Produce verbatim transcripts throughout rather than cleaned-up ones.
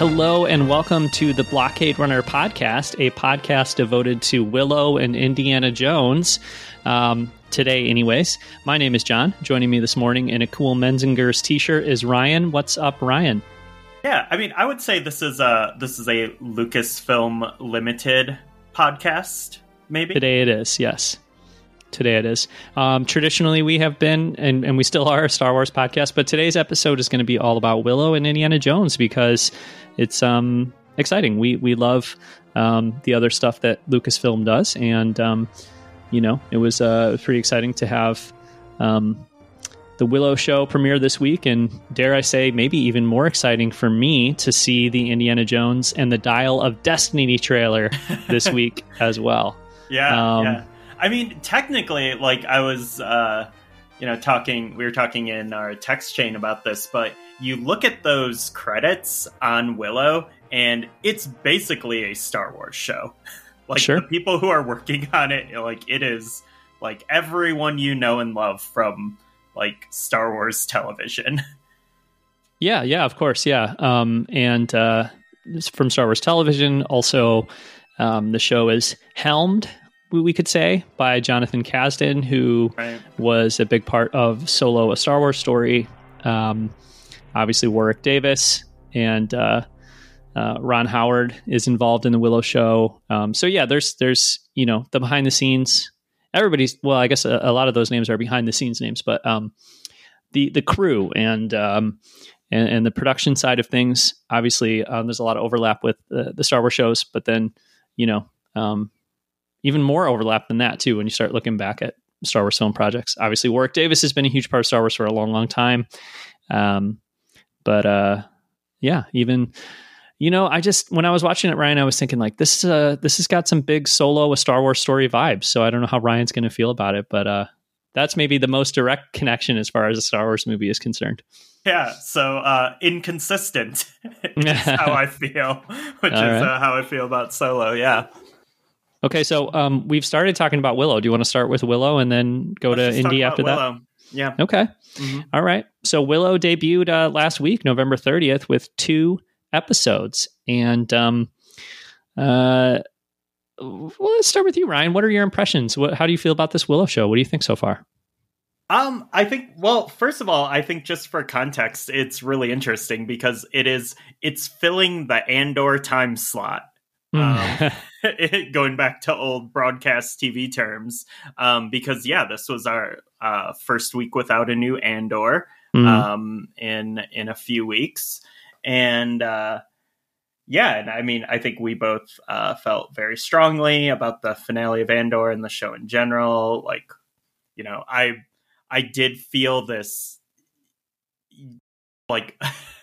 Hello and welcome to the Blockade Runner podcast, a podcast devoted to Willow and Indiana Jones. Um, today, anyways, my name is John. Joining me this morning in a cool Menzingers t-shirt is Ryan. What's up, Ryan? Yeah, I mean, I would say this is a this is a Lucasfilm Limited podcast, maybe? Today it is, yes. Today it is. Um, traditionally, we have been, and, and we still are, a Star Wars podcast, but today's episode is going to be all about Willow and Indiana Jones because it's um, exciting. We we love um, the other stuff that Lucasfilm does, and, um, you know, it was uh, pretty exciting to have um, the Willow show premiere this week, and dare I say, maybe even more exciting for me to see the Indiana Jones and the Dial of Destiny trailer this week as well. Yeah, um, yeah. I mean, technically, like, I was, uh, you know, talking, we were talking in our text chain about this, but you look at those credits on Willow, and it's basically a Star Wars show. Like, sure. The people who are working on it, like, it is, like, everyone you know and love from, like, Star Wars television. Yeah, yeah, of course, yeah. Um, and uh, from Star Wars television, also, um, the show is helmed, we could say, by Jonathan Kasdan, who right. was a big part of Solo, A Star Wars Story. Um, obviously, Warwick Davis and uh, uh, Ron Howard is involved in the Willow show. Um, so yeah, there's there's you know the behind the scenes. Everybody's well, I guess a, a lot of those names are behind the scenes names, but um, the the crew and um, and, and the production side of things. Obviously, um, there's a lot of overlap with the, the Star Wars shows, but then you know. Um, Even more overlap than that, too, when you start looking back at Star Wars film projects. Obviously, Warwick Davis has been a huge part of Star Wars for a long, long time. Um, but, uh, yeah, even, you know, I just, when I was watching it, Ryan, I was thinking, like, this, uh, this has got some big Solo, A Star Wars Story vibes. So I don't know how Ryan's going to feel about it, but uh, that's maybe the most direct connection as far as a Star Wars movie is concerned. Yeah, so uh, inconsistent is how I feel, which All is right. uh, how I feel about Solo, yeah. Okay, so um, we've started talking about Willow. Do you want to start with Willow and then go Let's to just talk Indy about after Willow. that? Yeah. Okay. Mm-hmm. All right. So Willow debuted uh, last week, November thirtieth, with two episodes. And um, uh, well, let's start with you, Ryan. What are your impressions? What, how do you feel about this Willow show? What do you think so far? Um, I think, well, first of all, I think just for context, it's really interesting because it is, it's filling the Andor time slot. um, it, going back to old broadcast T V terms, um, because yeah, this was our uh, first week without a new Andor mm. um, in in a few weeks, and uh, yeah, and I mean, I think we both uh, felt very strongly about the finale of Andor and the show in general. Like, you know, I I did feel this like.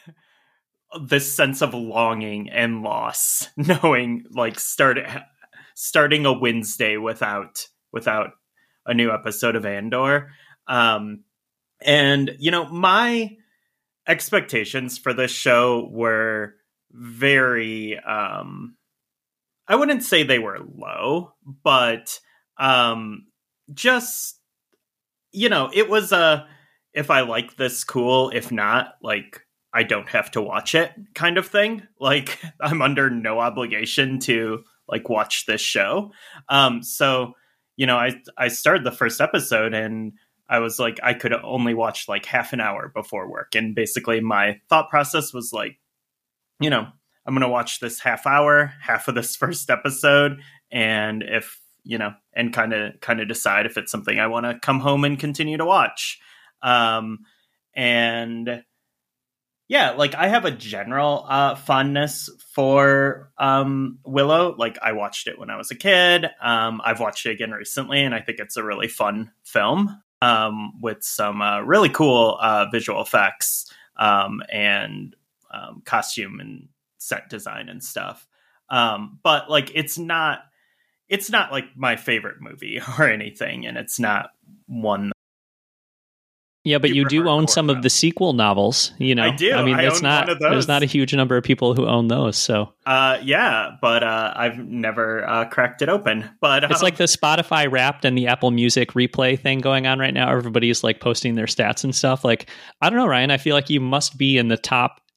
this sense of longing and loss, knowing like start, starting a Wednesday without without a new episode of Andor. Um, and, you know, my expectations for this show were very, um, I wouldn't say they were low, but um, just, you know, it was a, if I like this, cool. If not, like, I don't have to watch it kind of thing. Like, I'm under no obligation to like watch this show. Um, so, you know, I, I started the first episode and I was like, I could only watch like half an hour before work. And basically my thought process was like, you know, I'm going to watch this half hour, half of this first episode. And if, you know, and kind of, kind of decide if it's something I want to come home and continue to watch. Um, and yeah, like I have a general uh, fondness for um, Willow. Like I watched it when I was a kid. Um, I've watched it again recently, and I think it's a really fun film um, with some uh, really cool uh, visual effects um, and um, costume and set design and stuff. Um, but like, it's not, it's not like my favorite movie or anything, and it's not one. Yeah, but you do own some of the sequel novels, you know. I do. I mean, I it's own not one of those. There's not a huge number of people who own those, so. Uh, yeah, but uh, I've never uh, cracked it open. But um, it's like the Spotify Wrapped and the Apple Music replay thing going on right now. Everybody's like posting their stats and stuff. Like, I don't know, Ryan. I feel like you must be in the top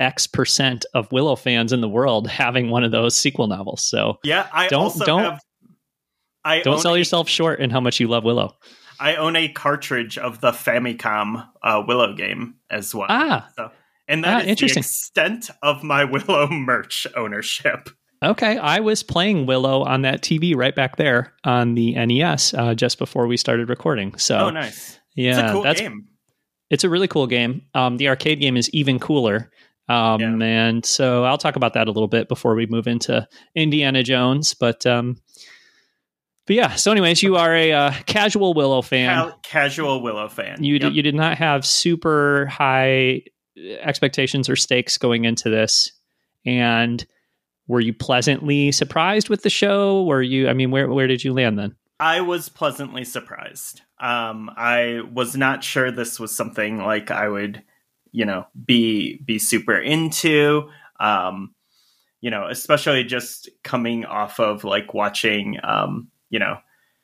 X percent of Willow fans in the world having one of those sequel novels. So yeah, I don't also don't have, I don't sell a, yourself short in how much you love Willow. I own a cartridge of the Famicom uh, Willow game as well. Ah, so, and that ah, is interesting. the extent of my Willow merch ownership. Okay, I was playing Willow on that T V right back there on the N E S uh, just before we started recording. So, oh, nice! Yeah, it's a cool that's, game. It's a really cool game. Um, the arcade game is even cooler. Um, yeah. And so I'll talk about that a little bit before we move into Indiana Jones. But um, but yeah, so anyways, you are a uh, casual Willow fan. Cal- casual Willow fan. You yep. d- you did not have super high expectations or stakes going into this, and were you pleasantly surprised with the show? Were you? I mean, where where did you land then? I was pleasantly surprised. Um, I was not sure this was something like I would, you know, be be super into. Um, you know, especially just coming off of like watching, um, you know,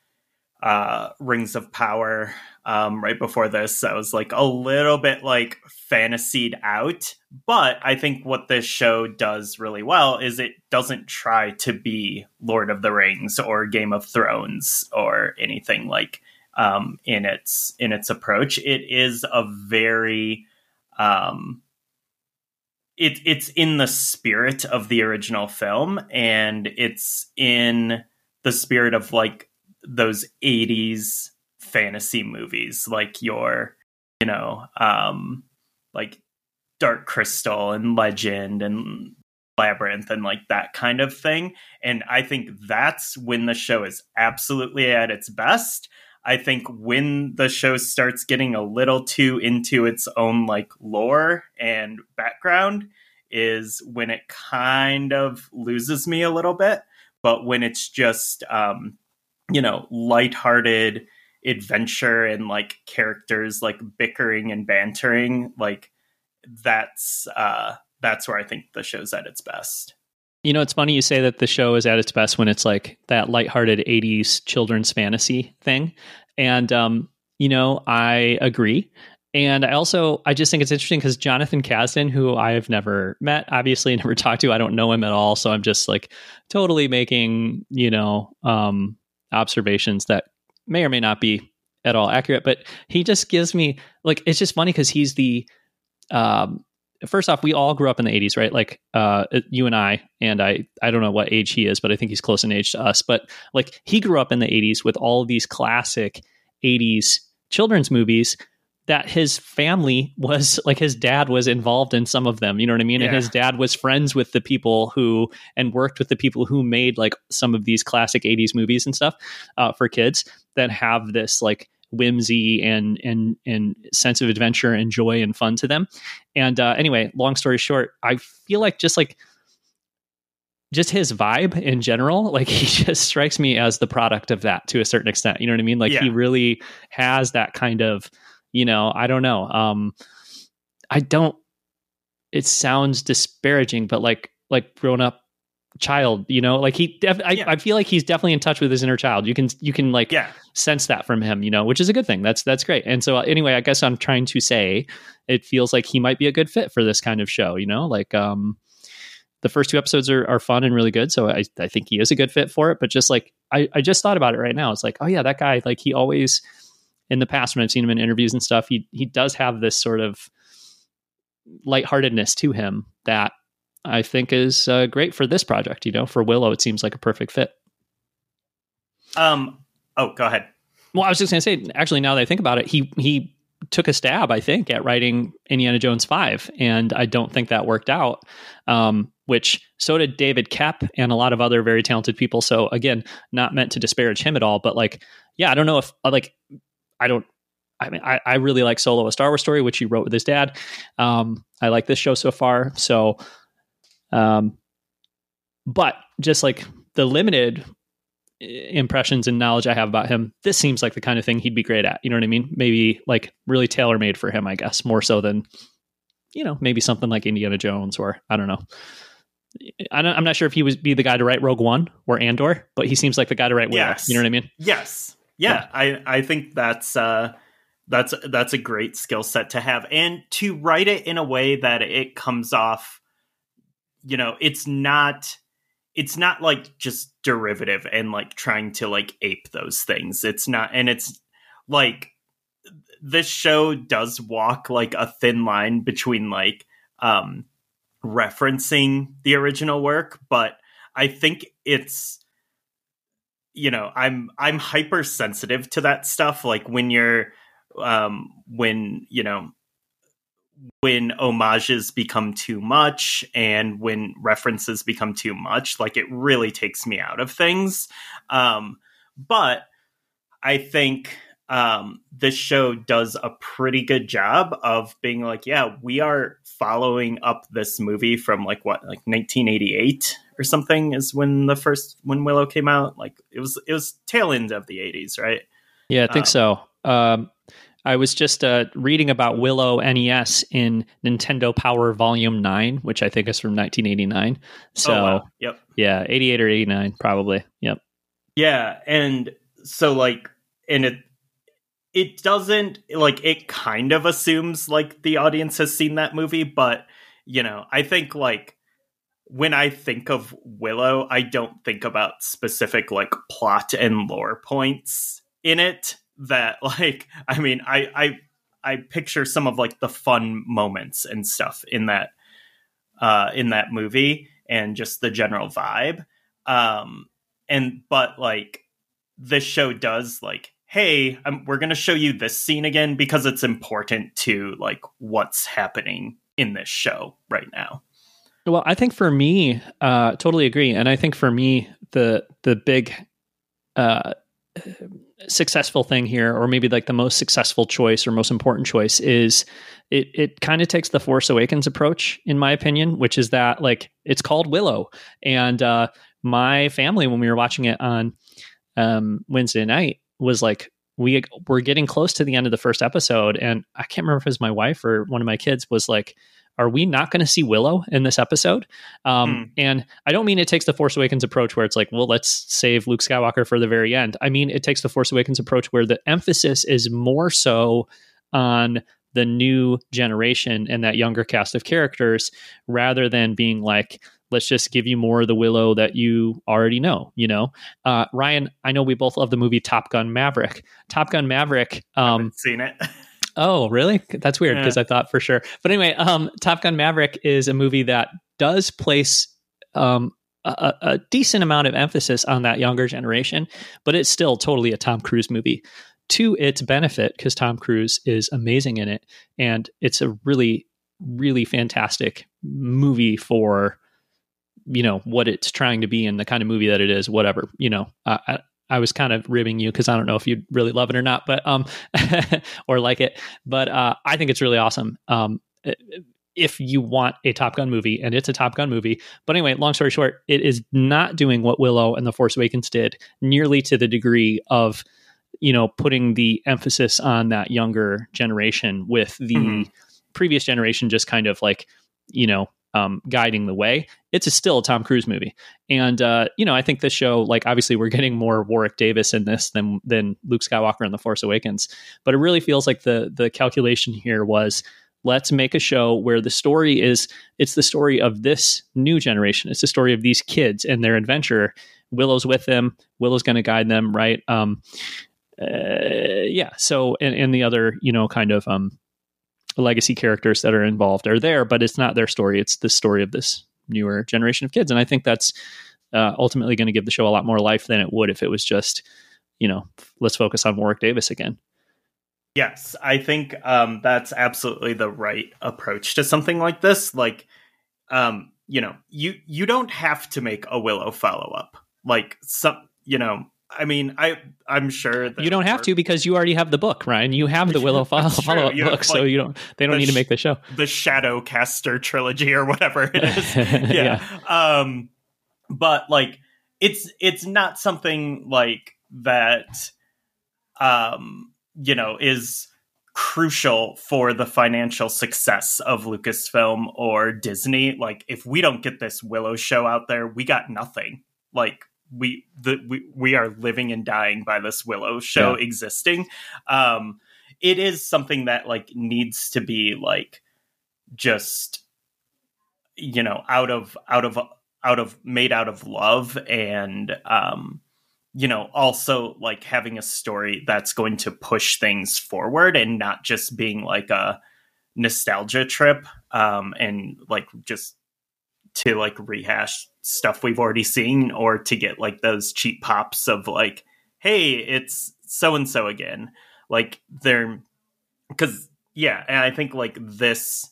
uh, Rings of Power um, right before this. I was like a little bit like fantasied out. But I think what this show does really well is it doesn't try to be Lord of the Rings or Game of Thrones or anything like um, in its in its approach. It is a very um, it, it's in the spirit of the original film, and it's in the spirit of like those eighties fantasy movies, like your, you know, um, like Dark Crystal and Legend and Labyrinth and like that kind of thing. And I think that's when the show is absolutely at its best. I think when the show starts getting a little too into its own like lore and background is when it kind of loses me a little bit. But when it's just, um, you know, lighthearted adventure and like characters like bickering and bantering, like that's uh, that's where I think the show's at its best. You know, it's funny you say that the show is at its best when it's like that lighthearted eighties children's fantasy thing. And, um, you know, I agree. And I also, I just think it's interesting because Jonathan Kasdan, who I've never met, obviously never talked to, I don't know him at all. So I'm just like totally making, you know, um, observations that may or may not be at all accurate. But he just gives me, like, it's just funny because he's the, um, first off, we all grew up in the eighties, right? Like uh, you and I, and I, I don't know what age he is, but I think he's close in age to us. But like he grew up in the eighties with all of these classic eighties children's movies that his family was like, his dad was involved in some of them, you know what I mean? Yeah. And his dad was friends with the people who, and worked with the people who made like some of these classic eighties movies and stuff uh, for kids that have this like whimsy and and and sense of adventure and joy and fun to them. And uh, anyway, long story short, I feel like just like just his vibe in general, like he just strikes me as the product of that to a certain extent. You know what I mean? Like yeah. He really has that kind of, you know, I don't know. Um, I don't. It sounds disparaging, but like like grown up child, you know, like he def- I, yeah. I feel like he's definitely in touch with his inner child. You can you can like yeah. sense that from him, you know, which is a good thing. That's that's great. And so uh, anyway, I guess I'm trying to say it feels like he might be a good fit for this kind of show, you know, like um the first two episodes are, are fun and really good. So I, I think he is a good fit for it. But just like I, I just thought about it right now. It's like, oh yeah, that guy, like he always in the past when I've seen him in interviews and stuff, he he does have this sort of lightheartedness to him that I think is uh, great for this project. You know, for Willow, it seems like a perfect fit. Um. Oh, go ahead. Well, I was just going to say, actually, now that I think about it, he he took a stab, I think, at writing Indiana Jones five, and I don't think that worked out. Um, which so did David Koepp and a lot of other very talented people. So again, not meant to disparage him at all, but like, yeah, I don't know if like, I don't. I mean, I, I really like Solo: A Star Wars Story, which he wrote with his dad. Um, I like this show so far. So. Um, but just like the limited impressions and knowledge I have about him, this seems like the kind of thing he'd be great at. You know what I mean? Maybe like really tailor made for him, I guess, more so than, you know, maybe something like Indiana Jones or I don't know. I don't, I'm not sure if he would be the guy to write Rogue One or Andor, but he seems like the guy to write Willow. Yes. You know what I mean? Yes. Yeah. yeah. I, I think that's, uh, That's that's a great skill set to have, and to write it in a way that it comes off, you know, it's not it's not like just derivative and like trying to like ape those things. It's not, and it's like this show does walk like a thin line between like um referencing the original work, but I think it's, you know, I'm I'm hypersensitive to that stuff. Like when you're um when you know when homages become too much and when references become too much, like it really takes me out of things. Um, but I think um, this show does a pretty good job of being like, yeah, we are following up this movie from like what, like nineteen eighty-eight or something is when the first, when Willow came out. Like it was, it was tail end of the eighties, right? Yeah, I think Um, so. Um, I was just uh, reading about Willow N E S in Nintendo Power Volume nine, which I think is from nineteen eighty-nine. So, oh, wow. Yep. yeah, eighty-eight or eighty-nine, probably. Yep. Yeah. And so like, and it, it doesn't like, it kind of assumes like the audience has seen that movie, but you know, I think like when I think of Willow, I don't think about specific like plot and lore points in it that like, I mean, I, I, I picture some of like the fun moments and stuff in that, uh, in that movie and just the general vibe. Um, and, but like this show does like, hey, um, we're going to show you this scene again because it's important to like what's happening in this show right now. Well, I think for me, uh, totally agree. And I think for me, the, the big, uh, successful thing here, or maybe like the most successful choice or most important choice, is it it kind of takes the Force Awakens approach, in my opinion, which is that like it's called Willow. And uh, my family, when we were watching it on um, Wednesday night, was like, we were getting close to the end of the first episode. And I can't remember if it was my wife or one of my kids was like, are we not going to see Willow in this episode? Um, mm. And I don't mean it takes the Force Awakens approach where it's like, well, let's save Luke Skywalker for the very end. I mean, it takes the Force Awakens approach where the emphasis is more so on the new generation and that younger cast of characters, rather than being like, let's just give you more of the Willow that you already know, you know? Uh, Ryan, I know we both love the movie Top Gun Maverick. Top Gun Maverick. Um, I haven't seen it. Oh, really? That's weird because yeah. I thought for sure. But anyway, um, Top Gun Maverick is a movie that does place um, a, a decent amount of emphasis on that younger generation, but it's still totally a Tom Cruise movie to its benefit because Tom Cruise is amazing in it. And it's a really, really fantastic movie for, you know, what it's trying to be and the kind of movie that it is, whatever, you know, uh, I, I was kind of ribbing you because I don't know if you really love it or not, but um, or like it. But uh, I think it's really awesome. Um, if you want a Top Gun movie, and it's a Top Gun movie. But anyway, long story short, it is not doing what Willow and The Force Awakens did nearly to the degree of, you know, putting the emphasis on that younger generation with the mm-hmm. previous generation just kind of like, you know, um, guiding the way. It's a still a Tom Cruise movie. And, uh, you know, I think this show, like, obviously we're getting more Warwick Davis in this than, than Luke Skywalker in The Force Awakens, but it really feels like the, the calculation here was, let's make a show where the story is, it's the story of this new generation. It's the story of these kids and their adventure. Willow's with them. Willow's going to guide them. Right. Um, uh, yeah. So, and, and the other, you know, kind of, um, legacy characters that are involved are there, but it's not their story. It's the story of this newer generation of kids. And I think that's uh, ultimately going to give the show a lot more life than it would if it was just, you know, let's focus on Warwick Davis again. Yes, I think um, that's absolutely the right approach to something like this. Like, um, you know, you, you don't have to make a Willow follow-up. Like, some, you know, I mean, I, I'm sure that you don't have to because you already have the book, Ryan. You have the Willow follow, follow-up you book, like, so you don't. They don't the need to make the show. The Shadowcaster trilogy or whatever it is. yeah. yeah. Um, but like, it's it's not something like that. Um, you know, is crucial for the financial success of Lucasfilm or Disney. Like, if we don't get this Willow show out there, we got nothing. Like. We the we, we are living and dying by this Willow show yeah. existing. Um, it is something that like needs to be like just, you know, out of out of out of made out of love, and um you know, also like having a story that's going to push things forward and not just being like a nostalgia trip, um and like just to like rehash stuff we've already seen, or to get like those cheap pops of like, hey, it's so and so again. Like they're, because yeah, and I think like this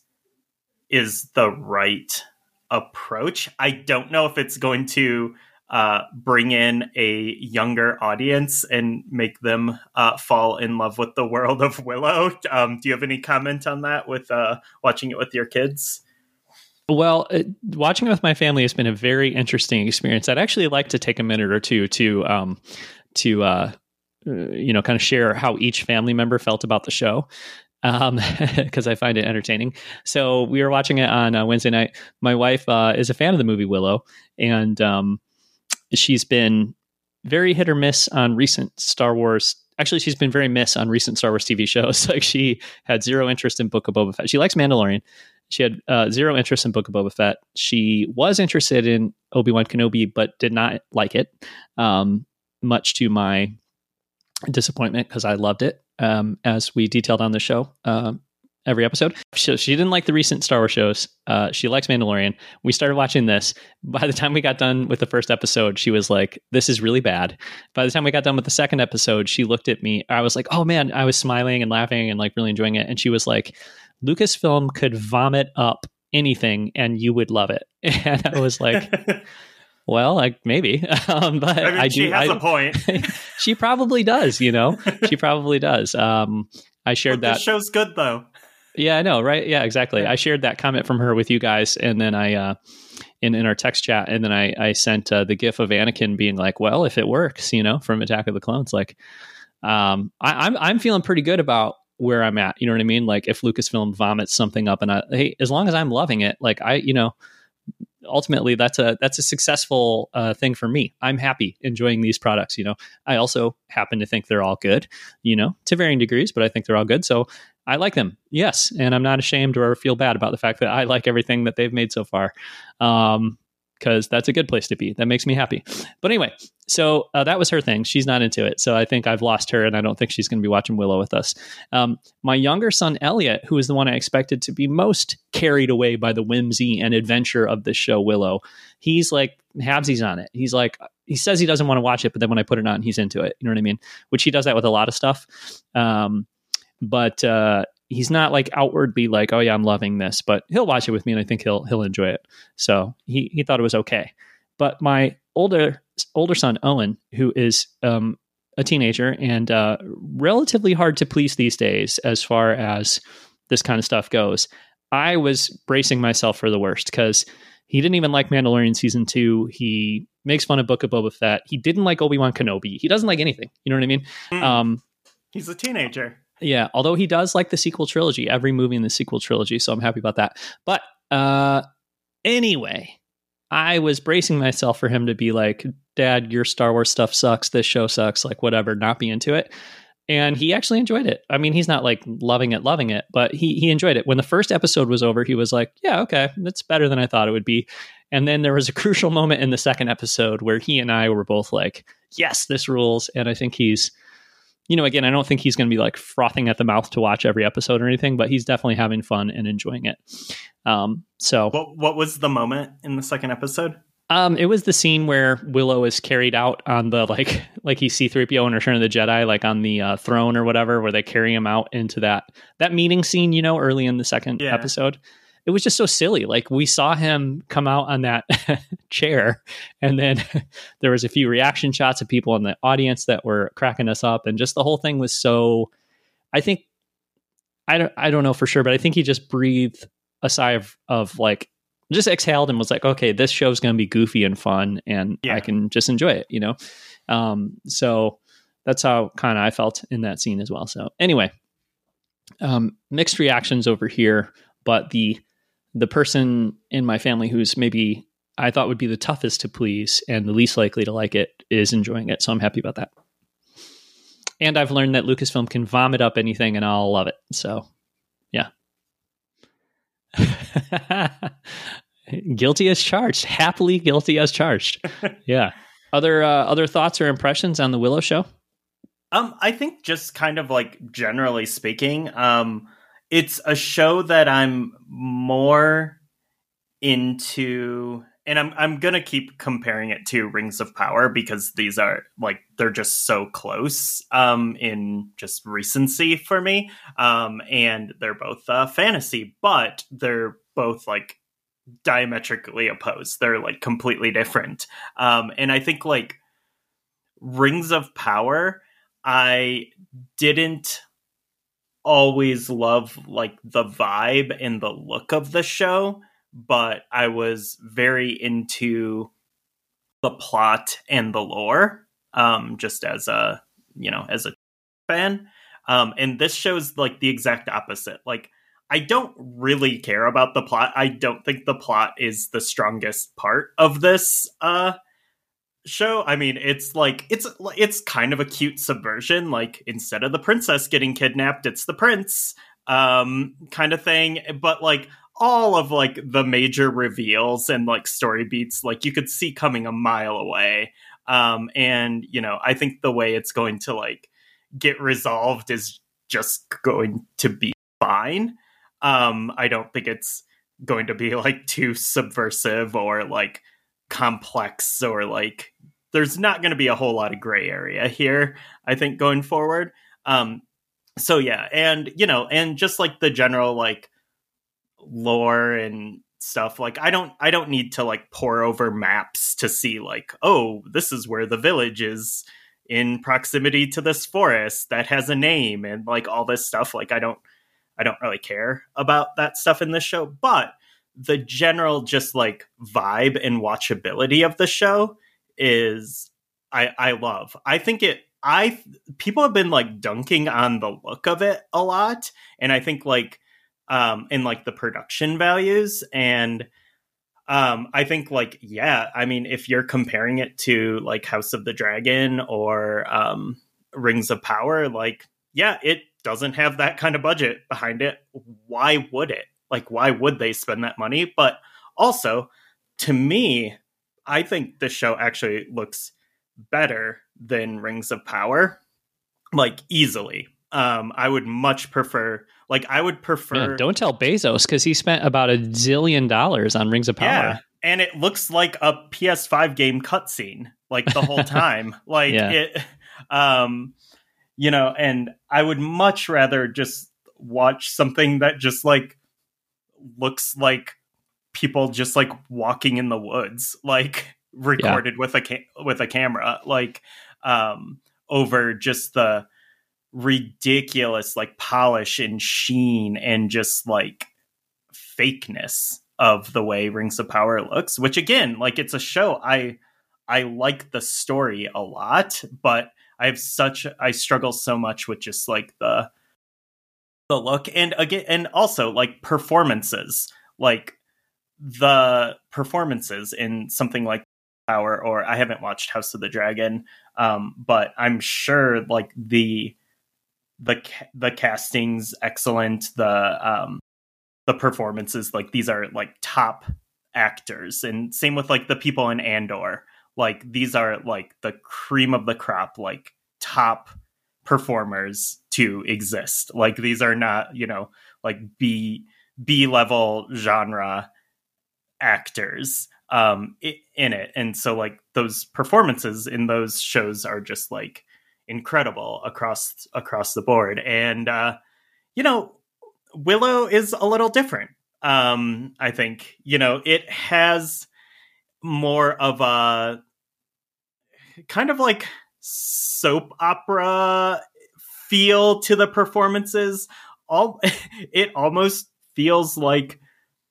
is the right approach. I don't know if it's going to uh, bring in a younger audience and make them uh, fall in love with the world of Willow. Um, do you have any comment on that with uh, watching it with your kids? Well, uh, watching it with my family has been a very interesting experience. I'd actually like to take a minute or two to, um, to uh, uh, you know, kind of share how each family member felt about the show, um, because I find it entertaining. So we were watching it on uh, Wednesday night. My wife uh, is a fan of the movie Willow, and um, she's been very hit or miss on recent Star Wars. Actually, she's been very miss on recent Star Wars T V shows. Like she had zero interest in Book of Boba Fett. She likes Mandalorian. She had uh, zero interest in Book of Boba Fett. She was interested in Obi-Wan Kenobi, but did not like it, um, much to my disappointment, because I loved it, um, as we detailed on the show um, every episode. She, she didn't like the recent Star Wars shows. Uh, she likes Mandalorian. We started watching this. By the time we got done with the first episode, she was like, this is really bad. By the time we got done with the second episode, she looked at me. I was like, oh man, I was smiling and laughing and like really enjoying it. And she was like, Lucasfilm could vomit up anything and you would love it. And I was like, well, like maybe, um, but I, mean, I do. She has I, a point. She probably does, you know, she probably does. Um, I shared but that. The show's good though. Yeah, I know. Right. Yeah, exactly. I shared that comment from her with you guys. And then I, uh, in, in our text chat, and then I, I sent uh, the gif of Anakin being like, well, if it works, you know, from Attack of the Clones, like, um, I, I'm, I'm feeling pretty good about where I'm at. You know what I mean? Like if Lucasfilm vomits something up and I, hey, as long as I'm loving it, like I, you know, ultimately that's a, that's a successful uh, thing for me. I'm happy enjoying these products. You know, I also happen to think they're all good, you know, to varying degrees, but I think they're all good. So I like them. Yes. And I'm not ashamed or feel bad about the fact that I like everything that they've made so far. Um, because that's a good place to be. That makes me happy. But anyway, so uh, that was her thing. She's not into it. So I think I've lost her, and I don't think she's going to be watching Willow with us. Um, my younger son, Elliot, who is the one I expected to be most carried away by the whimsy and adventure of this show, Willow, he's like, Habsy's on it. He's like, he says he doesn't want to watch it, but then when I put it on, he's into it. You know what I mean? Which he does that with a lot of stuff. Um, but uh, he's not like outwardly like, oh yeah, I'm loving this, but he'll watch it with me and I think he'll, he'll enjoy it. So he, he thought it was okay. But my older, older son, Owen, who is um, a teenager and uh, relatively hard to please these days, as far as this kind of stuff goes, I was bracing myself for the worst, because he didn't even like Mandalorian season two. He makes fun of Book of Boba Fett. He didn't like Obi-Wan Kenobi. He doesn't like anything. You know what I mean? Mm. Um, He's a teenager. Yeah, although he does like the sequel trilogy, every movie in the sequel trilogy, so I'm happy about that. But uh, anyway, I was bracing myself for him to be like, Dad, your Star Wars stuff sucks, this show sucks, like whatever, not be into it. And he actually enjoyed it. I mean, he's not like loving it, loving it, but he he enjoyed it. When the first episode was over, he was like, yeah, okay, that's better than I thought it would be. And then there was a crucial moment in the second episode where he and I were both like, yes, this rules. And I think he's, you know, again, I don't think he's going to be like frothing at the mouth to watch every episode or anything, but he's definitely having fun and enjoying it. Um, so what, what was the moment in the second episode? Um, it was the scene where Willow is carried out on the, like, like he's C three P O in Return of the Jedi, like on the uh, throne or whatever, where they carry him out into that, that meeting scene, you know, early in the second yeah. episode. It was just so silly. Like we saw him come out on that chair, and then there was a few reaction shots of people in the audience that were cracking us up. And just the whole thing was so, I think, I don't, I don't know for sure, but I think he just breathed a sigh of, of like, just exhaled and was like, okay, this show's going to be goofy and fun, and yeah. I can just enjoy it, you know? Um, so that's how kind of I felt in that scene as well. So anyway, um, mixed reactions over here, but the, the person in my family who's maybe I thought would be the toughest to please and the least likely to like it is enjoying it. So I'm happy about that. And I've learned that Lucasfilm can vomit up anything and I'll love it. So, yeah. Guilty as charged. Happily guilty as charged. Yeah. Other uh, other thoughts or impressions on the Willow show? Um, I think just kind of like generally speaking, um, it's a show that I'm more into, and I'm I'm gonna keep comparing it to Rings of Power because these are like they're just so close um, in just recency for me, um, and they're both uh, fantasy, but they're both like diametrically opposed. They're like completely different, um, and I think like Rings of Power, I didn't always love like the vibe and the look of the show, but I was very into the plot and the lore, um, just as a, you know, as a fan. Um, and this show's like the exact opposite. Like, I don't really care about the plot. I don't think the plot is the strongest part of this uh, show. I mean, it's like it's it's kind of a cute subversion. Like, instead of the princess getting kidnapped, it's the prince, um, kind of thing. But like all of like the major reveals and like story beats, like you could see coming a mile away. Um, and you know, I think the way it's going to like get resolved is just going to be fine. Um, I don't think it's going to be like too subversive or like complex, or like there's not going to be a whole lot of gray area here, I think, going forward. Um, so yeah, and you know, and just like the general like lore and stuff, like I don't I don't need to like pore over maps to see like, oh, this is where the village is in proximity to this forest that has a name and like all this stuff. Like I don't I don't really care about that stuff in this show, but the general just like vibe and watchability of the show is I I love. I think it I people have been like dunking on the look of it a lot, and I think like um in like the production values, and um I think like yeah, I mean if you're comparing it to like House of the Dragon or um Rings of Power, like yeah, it doesn't have that kind of budget behind it. Why would it? Like, why would they spend that money? But also, to me, I think the show actually looks better than Rings of Power, like easily. Um, I would much prefer, like, I would prefer. Man, don't tell Bezos, because he spent about a zillion dollars on Rings of Power. Yeah, and it looks like a P S five game cutscene, like the whole time. Like yeah. it, um, you know, and I would much rather just watch something that just like looks like people just like walking in the woods, like recorded yeah. with a ca- with a camera, like um, over just the ridiculous like polish and sheen and just like fakeness of the way Rings of Power looks. Which again, like it's a show I I like the story a lot, but I have such I struggle so much with just like the the look, and again, and also like performances, like the performances in something like Power, or I haven't watched House of the Dragon, um, but I'm sure like the the the casting's excellent, the um, the performances, like these are like top actors, and same with like the people in Andor, like these are like the cream of the crop, like top performers to exist. Like these are not, you know, like B B level genre actors um in it, and so like those performances in those shows are just like incredible across across the board. And uh you know, Willow is a little different. um I think, you know, it has more of a kind of like soap opera feel to the performances. All it almost feels like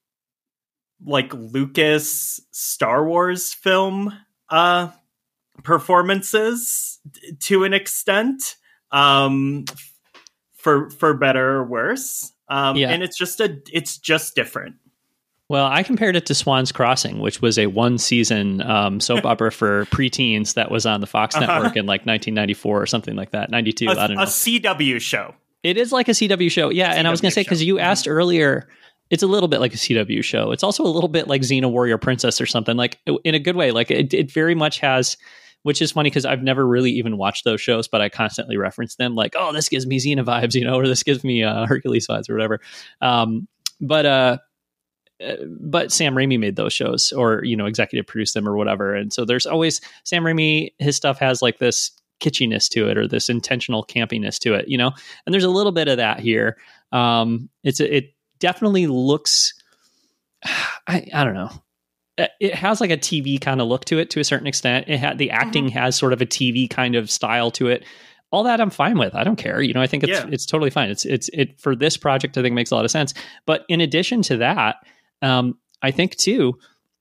like Lucas Star Wars film uh performances to an extent, um for for better or worse. Um yeah. And it's just a it's just different. Well, I compared it to Swan's Crossing, which was a one season um, soap opera for preteens that was on the Fox Uh-huh. network in like nineteen ninety-four or something like that. ninety-two, A, I don't know. a C W show. It is like a C W show. Yeah. And I was going to say, because you asked earlier, it's a little bit like a C W show. It's also a little bit like Xena Warrior Princess or something, like in a good way. Like it, it very much has, which is funny because I've never really even watched those shows, but I constantly reference them like, oh, this gives me Xena vibes, you know, or this gives me uh, Hercules vibes or whatever. Um, but, uh, but Sam Raimi made those shows, or, you know, executive produced them or whatever. And so there's always Sam Raimi, his stuff has like this kitschiness to it, or this intentional campiness to it, you know, and there's a little bit of that here. Um, it's, it definitely looks, I, I don't know. It has like a T V kind of look to it to a certain extent. It had the acting mm-hmm. has sort of a T V kind of style to it. All that I'm fine with. I don't care. You know, I think it's, yeah. it's totally fine. It's, it's, it, for this project, I think it makes a lot of sense. But in addition to that, Um, I think too,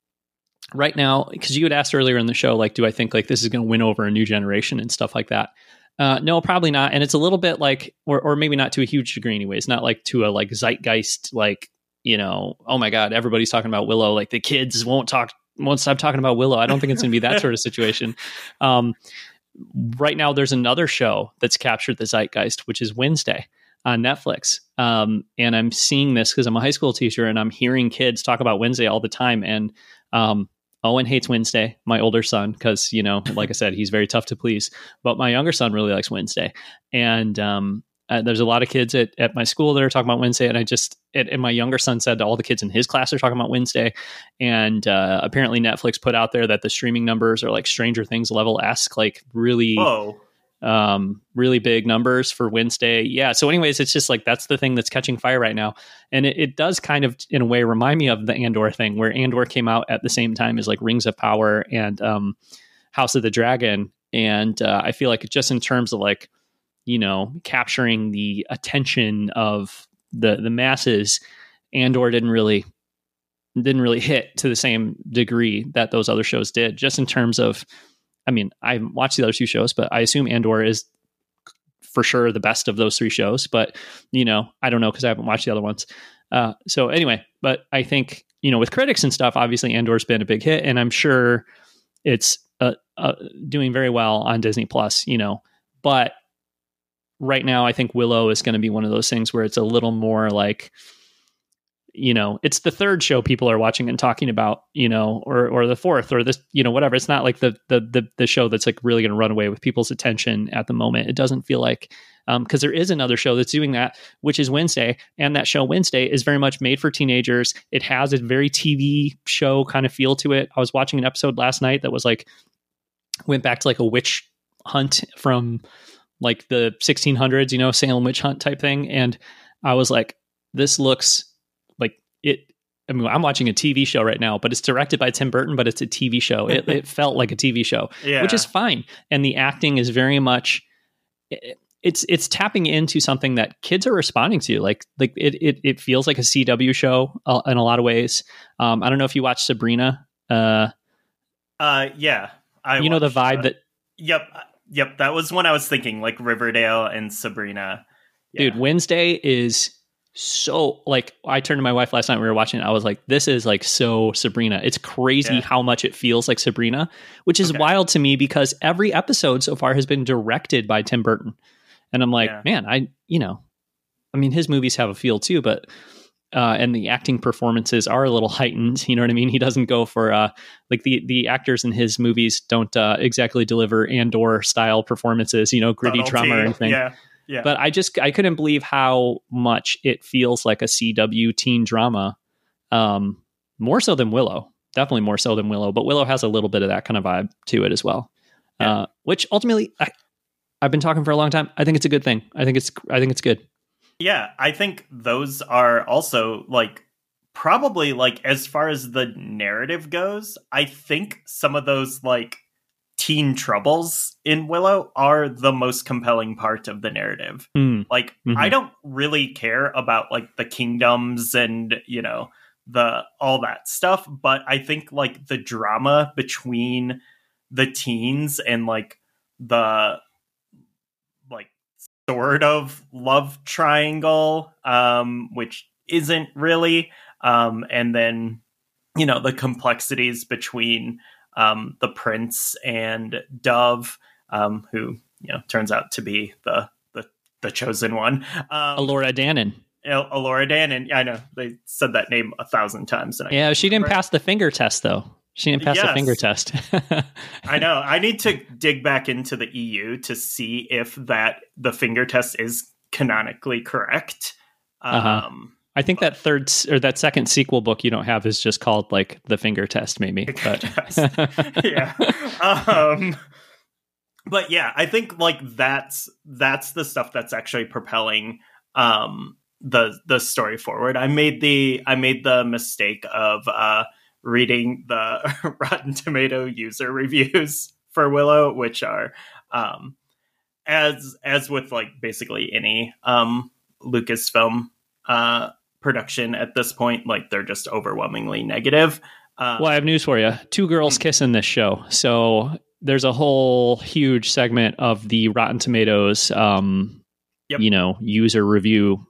right now, because you had asked earlier in the show, like, do I think like this is going to win over a new generation and stuff like that? Uh, no, probably not. And it's a little bit like, or or maybe not to a huge degree anyways, not like to a like zeitgeist, like, you know, oh my God, everybody's talking about Willow. Like the kids won't talk, won't stop talking about Willow. I don't think it's going to be that sort of situation. Um, right now, there's another show that's captured the zeitgeist, which is Wednesday on Netflix. Um, and I'm seeing this because I'm a high school teacher and I'm hearing kids talk about Wednesday all the time. And um, Owen hates Wednesday, my older son, because, you know, like I said, he's very tough to please. But my younger son really likes Wednesday. And um, uh, there's a lot of kids at, at my school that are talking about Wednesday. And I just, it, and my younger son said all the kids in his class are talking about Wednesday. And uh, apparently Netflix put out there that the streaming numbers are like Stranger Things level-esque, like really... Whoa. um really big numbers for Wednesday. Yeah. So anyways, it's just like, that's the thing that's catching fire right now. And it, it does kind of in a way remind me of the Andor thing, where Andor came out at the same time as like Rings of Power and um House of the Dragon. And uh, I feel like just in terms of like, you know, capturing the attention of the the masses, Andor didn't really didn't really hit to the same degree that those other shows did, just in terms of, I mean, I haven't watched the other two shows, but I assume Andor is for sure the best of those three shows. But, you know, I don't know because I haven't watched the other ones. Uh, so anyway, but I think, you know, with critics and stuff, obviously Andor's been a big hit, and I'm sure it's uh, uh, doing very well on Disney Plus, you know. But right now, I think Willow is going to be one of those things where it's a little more like, you know, it's the third show people are watching and talking about, you know, or or the fourth or this, you know, whatever. It's not like the the the, the show that's like really going to run away with people's attention at the moment. It doesn't feel like, um, because there is another show that's doing that, which is Wednesday, and that show Wednesday is very much made for teenagers. It has a very T V show kind of feel to it. I was watching an episode last night that was like went back to like a witch hunt from like the sixteen hundreds, you know, Salem witch hunt type thing, and I was like, this looks like it. I mean, I'm watching a T V show right now, but it's directed by Tim Burton, but it's a T V show. It, it felt like a T V show, yeah. Which is fine. And the acting is very much, it, it's, it's tapping into something that kids are responding to. Like, like it, it, it feels like a C W show uh, in a lot of ways. Um, I don't know if you watch Sabrina. Uh, uh, yeah. I you know, the vibe uh, that, Yep. Yep. That was when I was thinking like Riverdale and Sabrina. Yeah. Dude, Wednesday is so like, I turned to my wife last night, we were watching it. I was like, this is like so Sabrina. It's crazy yeah. how much it feels like Sabrina, which is okay. wild to me because every episode so far has been directed by Tim Burton. And I'm like, yeah. man, I, you know, I mean, his movies have a feel too, but, uh, and the acting performances are a little heightened. You know what I mean? He doesn't go for, uh, like the, the actors in his movies don't, uh, exactly deliver Andor style performances, you know, gritty Subtlety. drama or anything. Yeah. Yeah. But I just, I couldn't believe how much it feels like a C W teen drama. Um, more so than Willow, definitely more so than Willow, but Willow has a little bit of that kind of vibe to it as well. Yeah. Uh, which ultimately I, I've been talking for a long time. I think it's a good thing. I think it's, I think it's good. Yeah. I think those are also like, probably like, as far as the narrative goes, I think some of those like teen troubles in Willow are the most compelling part of the narrative. Mm. Like, mm-hmm. I don't really care about like the kingdoms and, you know, the, all that stuff. But I think like the drama between the teens and like the, like sort of love triangle, um, which isn't really, Um, and then, you know, the complexities between um, the prince and Dove, um, who, you know, turns out to be the the, the chosen one. Um, Elora Danan. El- Elora Danan. I know they said that name a thousand times. And I yeah, she didn't remember. pass the finger test, though. She didn't pass Yes. the finger test. I know. I need to dig back into the E U to see if that the finger test is canonically correct. Uh-huh. Um, I think that third or that second sequel book you don't have is just called like the finger test, maybe. But yeah. Um, but yeah, I think like that's that's the stuff that's actually propelling um, the the story forward. I made the I made the mistake of uh, reading the Rotten Tomato user reviews for Willow, which are um, as as with like basically any um, Lucasfilm uh, production at this point, like they're just overwhelmingly negative. Uh, well, I have news for you. Two girls kiss in this show. So there's a whole huge segment of the Rotten Tomatoes, um, Yep. you know, user review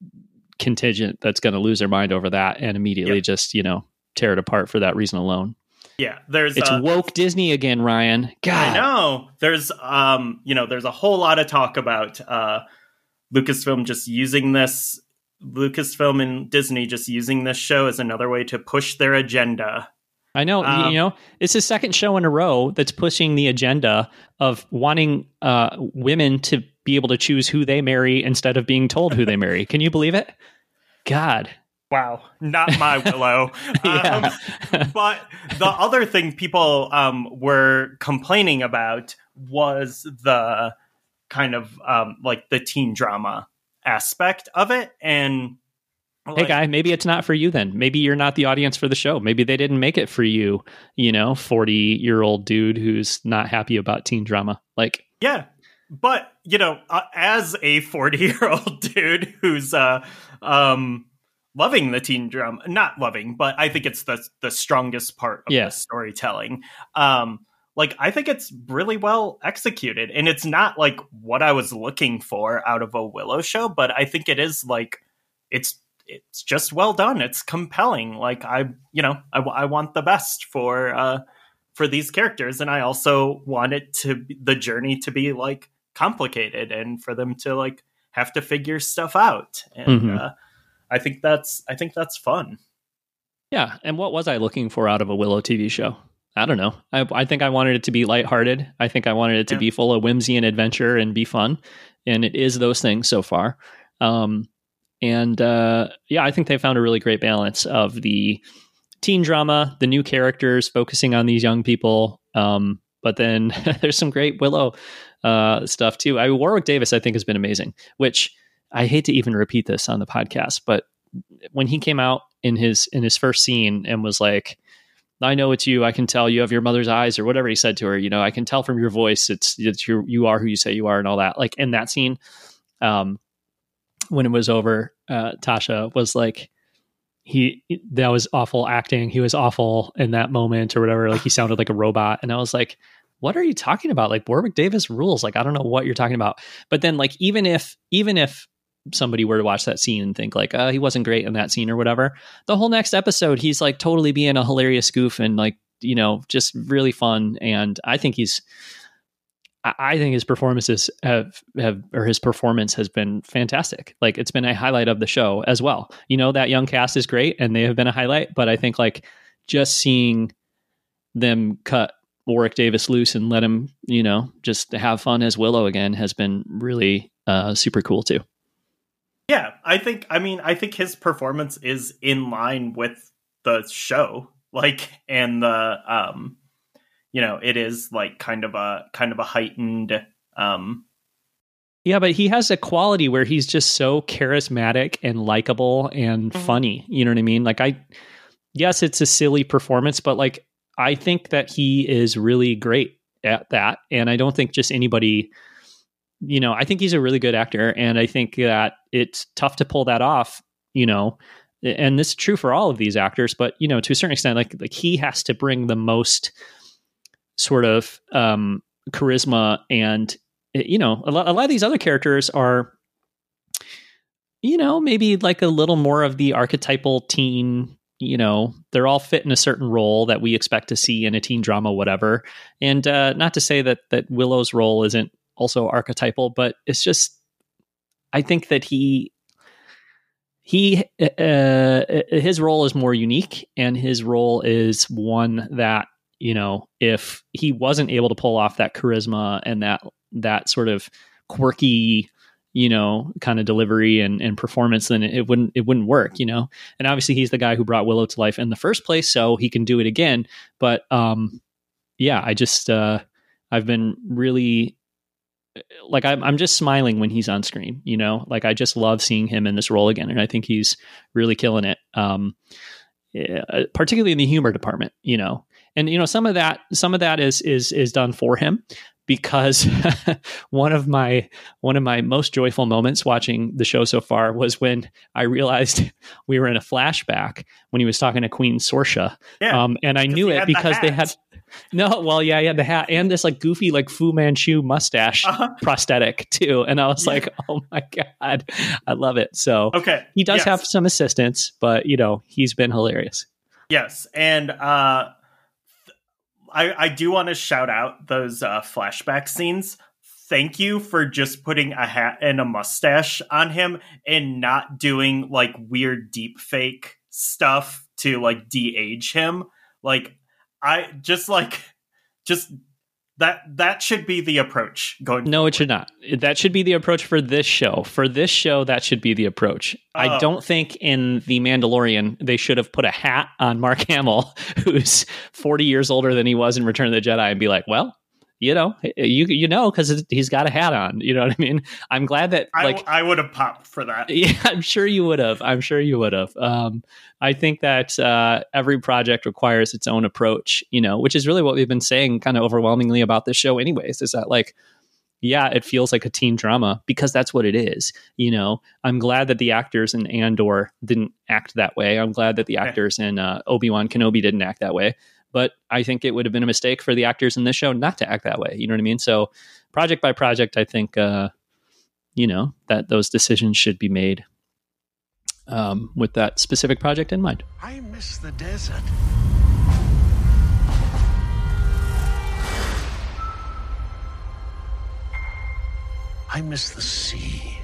contingent that's going to lose their mind over that and immediately Yep. just, you know, tear it apart for that reason alone. Yeah, there's it's uh, woke Disney again, Ryan. God, I know. There's um, you know, there's a whole lot of talk about uh, Lucasfilm just using this, Lucasfilm and Disney just using this show as another way to push their agenda. I know, Um, you know, it's the second show in a row that's pushing the agenda of wanting uh, women to be able to choose who they marry instead of being told who they marry. Can you believe it? God. Wow, not my Willow. Yeah. um, but the other thing people um, were complaining about was the kind of um, like the teen drama aspect of it. And hey, guy, maybe it's not for you then. Maybe you're not the audience for the show. Maybe they didn't make it for you, you know, forty-year-old dude who's not happy about teen drama. Like, yeah. But, you know, uh, as a forty-year-old dude who's uh, um, loving the teen drama, not loving, but I think it's the the strongest part of yeah. the storytelling. Um, like, I think it's really well executed. And it's not like what I was looking for out of a Willow show, but I think it is like, it's it's just well done. It's compelling. Like, I, you know, I, I want the best for uh, for these characters. And I also want it to be, the journey to be like complicated and for them to like have to figure stuff out. And Mhm. uh, I think that's I think that's fun. Yeah. And what was I looking for out of a Willow T V show? I don't know. I, I think I wanted it to be lighthearted. I think I wanted it to Yeah. be full of whimsy and adventure and be fun. And it is those things so far. Um, and uh, yeah, I think they found a really great balance of the teen drama, the new characters focusing on these young people. Um, but then there's some great Willow uh, stuff too. I Warwick Davis, I think, has been amazing, which I hate to even repeat this on the podcast, but when he came out in his in his first scene and was like, I know it's you, I can tell you have your mother's eyes, or whatever he said to her, you know, I can tell from your voice, it's it's your, you are who you say you are, and all that. Like in that scene, um, when it was over, uh, Tasha was like, he, that was awful acting. He was awful in that moment or whatever. Like he sounded like a robot. And I was like, what are you talking about? Like Warwick Davis rules. Like, I don't know what you're talking about. But then like, even if, even if somebody were to watch that scene and think like, uh, he wasn't great in that scene or whatever, the whole next episode, he's like totally being a hilarious goof and like, you know, just really fun. And I think he's, I think his performances have, have, or his performance has been fantastic. Like it's been a highlight of the show as well. You know, that young cast is great and they have been a highlight, but I think like just seeing them cut Warwick Davis loose and let him, you know, just have fun as Willow again has been really uh, super cool too. Yeah, I think, I mean, I think his performance is in line with the show, like, and the, um, you know, it is like kind of a, kind of a heightened, um, yeah, but he has a quality where he's just so charismatic and likable and Mhm. funny. You know what I mean? Like I, yes, it's a silly performance, but like, I think that he is really great at that. And I don't think just anybody, you know, I think he's a really good actor. And I think that it's tough to pull that off, you know, and this is true for all of these actors, but, you know, to a certain extent, like, like he has to bring the most sort of um, charisma and, you know, a lot, a lot of these other characters are, you know, maybe like a little more of the archetypal teen, you know, they're all fit in a certain role that we expect to see in a teen drama, whatever. And uh, not to say that that Willow's role isn't also archetypal, but it's just, I think that he, he, uh, his role is more unique, and his role is one that, you know, if he wasn't able to pull off that charisma and that, that sort of quirky, you know, kind of delivery and, and performance, then it wouldn't, it wouldn't work, you know? And obviously he's the guy who brought Willow to life in the first place, so he can do it again. But, um, yeah, I just, uh, I've been really like, I'm, I'm just smiling when he's on screen, you know, like I just love seeing him in this role again. And I think he's really killing it. Um, yeah, particularly in the humor department, you know, and, you know, some of that, some of that is, is, is done for him. Because one of my one of my most joyful moments watching the show so far was when I realized we were in a flashback when he was talking to Queen Sorsha. Yeah, um, and I knew it because the they had no, well, yeah, he had the hat and this like goofy like Fu Manchu mustache uh-huh. prosthetic too. And I was yeah. like, oh my God, I love it. So okay, he does yes. have some assistance, but you know, he's been hilarious. Yes, and uh I, I do want to shout out those uh, flashback scenes. Thank you for just putting a hat and a mustache on him and not doing like weird deep fake stuff to like de-age him. Like I just like just that that should be the approach going No, forward. It should not. That should be the approach for this show. For this show, that should be the approach. Oh. I don't think in The Mandalorian they should have put a hat on Mark Hamill, who's forty years older than he was in Return of the Jedi, and be like, well, you know, you you know, because he's got a hat on. You know what I mean? I'm glad that like I, I would have popped for that. Yeah, I'm sure you would have. I'm sure you would have. Um, I think that uh, every project requires its own approach, you know, which is really what we've been saying kind of overwhelmingly about this show anyways, is that like, yeah, it feels like a teen drama because that's what it is. You know, I'm glad that the actors in Andor didn't act that way. I'm glad that the actors in uh, Obi-Wan Kenobi didn't act that way. But I think it would have been a mistake for the actors in this show not to act that way. You know what I mean? So project by project, I think, uh, you know, that those decisions should be made um, with that specific project in mind. I miss the desert. I miss the sea.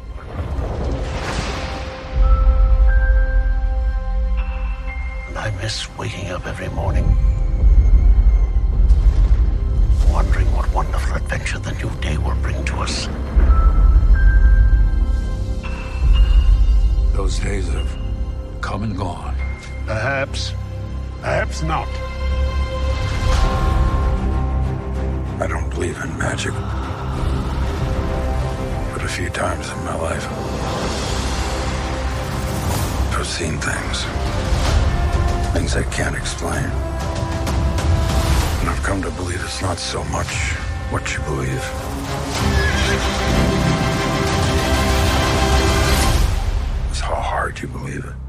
And I miss waking up every morning, wondering what wonderful adventure the new day will bring to us. Those days have come and gone. Perhaps. Perhaps not. I don't believe in magic. But a few times in my life, I've seen things. Things I can't explain. And I've come to believe it's not so much what you believe. It's how hard you believe it.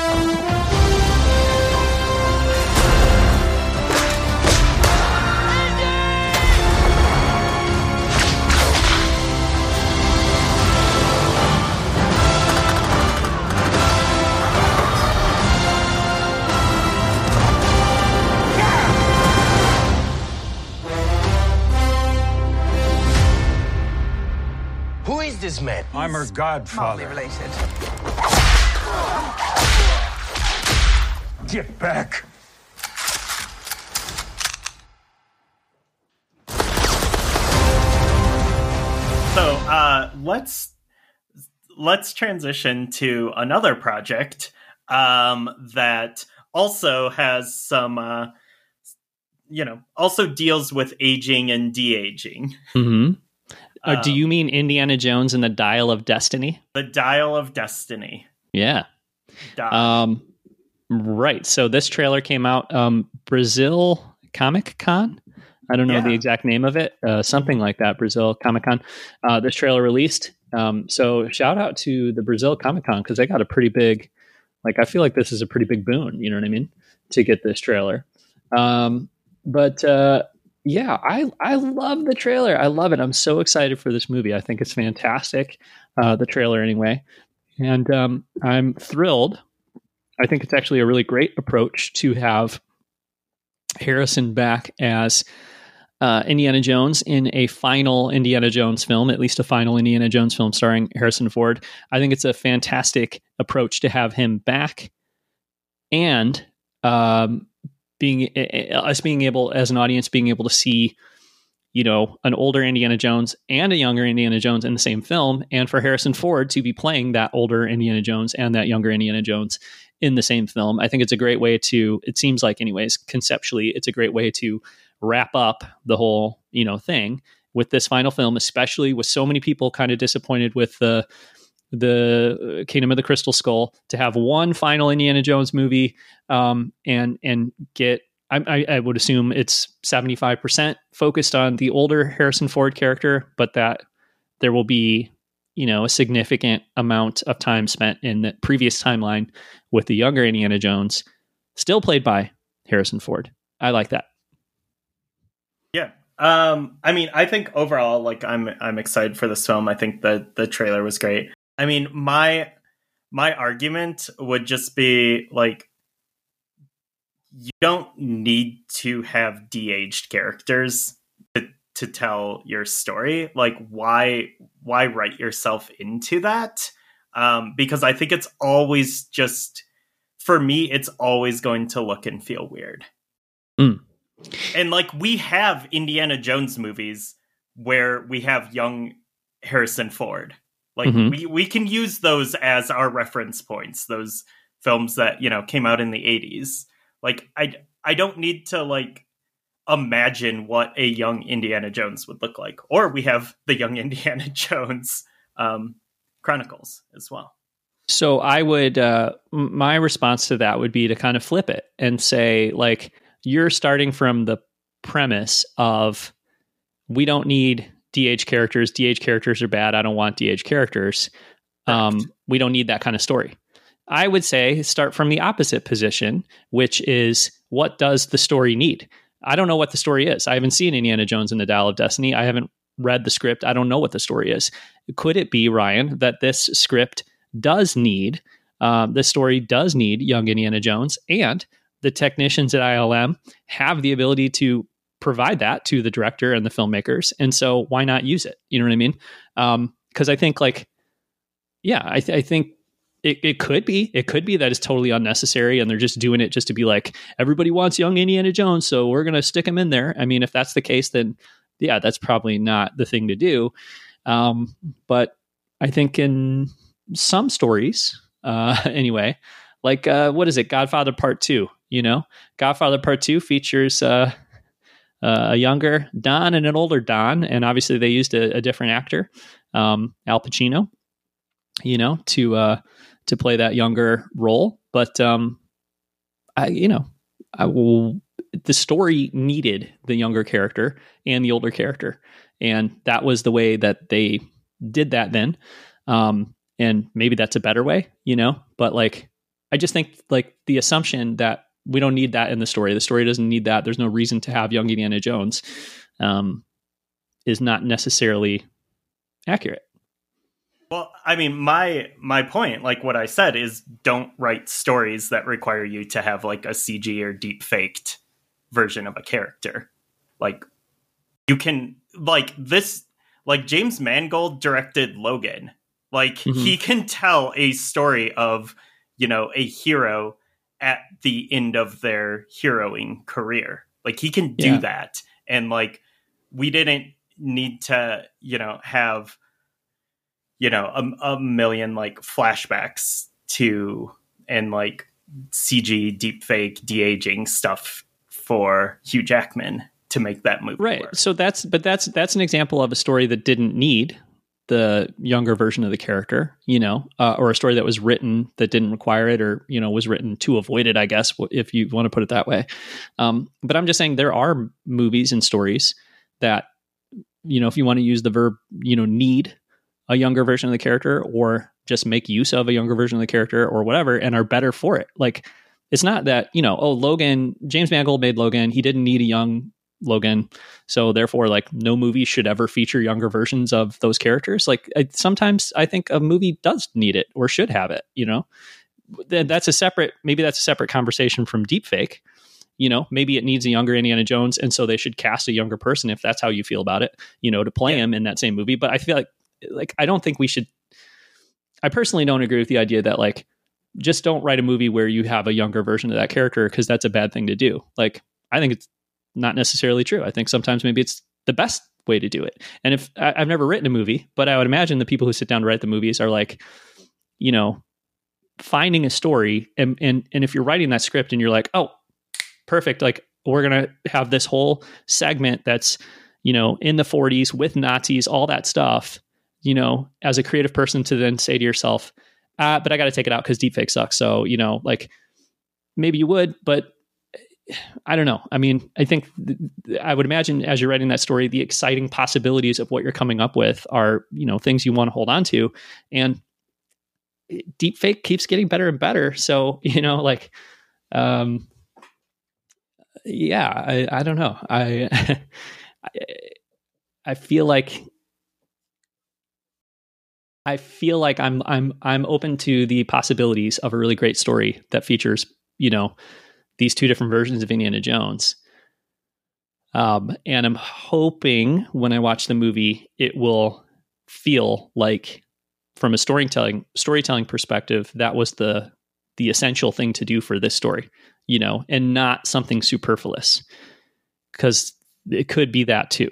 Who is this man? I'm her godfather. Related. Get back! So uh, let's let's transition to another project um, that also has some, uh, you know, also deals with aging and de-aging. Mm-hmm. Uh, um, do you mean Indiana Jones and the Dial of Destiny? The Dial of Destiny. Yeah. Dial. Um, right. So this trailer came out, um, Brazil Comic Con. I don't know yeah. the exact name of it. Uh, something like that. Brazil Comic Con. Uh, this trailer released. Um, so shout out to the Brazil Comic Con because they got a pretty big, like, I feel like this is a pretty big boon. You know what I mean? To get this trailer. Um, but, uh, Yeah, I I love the trailer. I love it. I'm so excited for this movie. I think it's fantastic, uh, the trailer anyway. And um, I'm thrilled. I think it's actually a really great approach to have Harrison back as uh, Indiana Jones in a final Indiana Jones film, at least a final Indiana Jones film starring Harrison Ford. I think it's a fantastic approach to have him back, and um, being us being able, as an audience, being able to see, you know, an older Indiana Jones and a younger Indiana Jones in the same film, and for Harrison Ford to be playing that older Indiana Jones and that younger Indiana Jones in the same film. I think it's a great way to, it seems like anyways, conceptually, it's a great way to wrap up the whole, you know, thing with this final film, especially with so many people kind of disappointed with the, the Kingdom of the Crystal Skull, to have one final Indiana Jones movie um, and, and get, I, I would assume it's seventy-five percent focused on the older Harrison Ford character, but that there will be, you know, a significant amount of time spent in the previous timeline with the younger Indiana Jones, still played by Harrison Ford. I like that. Yeah. Um, I mean, I think overall, like, I'm I'm excited for this film. I think the the trailer was great. I mean, my my argument would just be like, you don't need to have de-aged characters to, to tell your story. Like, why why write yourself into that? Um, because I think it's always just, for me, it's always going to look and feel weird. Mm. And like, we have Indiana Jones movies where we have young Harrison Ford. Like, mm-hmm. we, we can use those as our reference points, those films that, you know, came out in the eighties. Like, I, I don't need to, like, imagine what a young Indiana Jones would look like. Or we have the Young Indiana Jones um, Chronicles as well. So I would, uh, my response to that would be to kind of flip it and say, like, you're starting from the premise of, we don't need D H characters. D H characters are bad. I don't want D H characters. Um, we don't need that kind of story. I would say start from the opposite position, which is, what does the story need? I don't know what the story is. I haven't seen Indiana Jones and the Dial of Destiny. I haven't read the script. I don't know what the story is. Could it be, Ryan, that this script does need, um, this story does need young Indiana Jones, and the technicians at I L M have the ability to provide that to the director and the filmmakers. And so why not use it? You know what I mean? Um, cause I think like, yeah, I, th- I think it, it could be, it could be that it's totally unnecessary and they're just doing it just to be like, everybody wants young Indiana Jones, so we're going to stick him in there. I mean, if that's the case, then yeah, that's probably not the thing to do. Um, but I think in some stories, uh, anyway, like, uh, what is it? Godfather Part Two, you know, Godfather Part Two features, uh, Uh, a younger Don and an older Don, and obviously they used a, a different actor, um, Al Pacino, you know, to uh, to play that younger role. But um, I, you know, I will, the story needed the younger character and the older character, and that was the way that they did that then. Um, and maybe that's a better way, you know. But like, I just think like the assumption that we don't need that in the story. The story doesn't need that. There's no reason to have young Indiana Jones, um, is not necessarily accurate. Well, I mean, my my point, like what I said, is don't write stories that require you to have like a C G or deep faked version of a character. Like, you can, like this, like James Mangold directed Logan. Like, mm-hmm. he can tell a story of, you know, a hero at the end of their heroing career. Like, he can do yeah. that. And like, we didn't need to, you know, have, you know, a, a million like flashbacks to, and like C G deepfake de-aging stuff for Hugh Jackman to make that movie right work. So that's, but that's, that's an example of a story that didn't need the younger version of the character, you know, uh, or a story that was written that didn't require it, or, you know, was written to avoid it, I guess, if you want to put it that way. Um, but I'm just saying there are movies and stories that, you know, if you want to use the verb, you know, need a younger version of the character, or just make use of a younger version of the character or whatever, and are better for it. Like, it's not that, you know, oh, Logan, James Mangold made Logan. He didn't need a young Logan. So therefore, like, no movie should ever feature younger versions of those characters. Like, I, sometimes I think a movie does need it or should have it, you know. Then that's a separate, maybe that's a separate conversation from deepfake. You know, maybe it needs a younger Indiana Jones, and so they should cast a younger person if that's how you feel about it, you know, to play yeah. him in that same movie. But I feel like, like, I don't think we should, I personally don't agree with the idea that, like, just don't write a movie where you have a younger version of that character, because that's a bad thing to do. Like, I think it's not necessarily true. I think sometimes maybe it's the best way to do it. And if I, I've never written a movie, but I would imagine the people who sit down to write the movies are like, you know, finding a story. And, and, and if you're writing that script and you're like, oh, perfect. Like, we're going to have this whole segment that's, you know, in the forties with Nazis, all that stuff, you know, as a creative person to then say to yourself, Uh, but I got to take it out because deepfake sucks. So, you know, like, maybe you would, but I don't know. I mean, I think th- I would imagine as you're writing that story, the exciting possibilities of what you're coming up with are, you know, things you want to hold on to. And deepfake keeps getting better and better. So, you know, like, um, yeah, I, I don't know. I, I, I feel like, I feel like I'm I'm I'm open to the possibilities of a really great story that features, you know, these two different versions of Indiana Jones. Um, and I'm hoping when I watch the movie, it will feel like, from a storytelling storytelling perspective, that was the the essential thing to do for this story, you know, and not something superfluous, because it could be that too.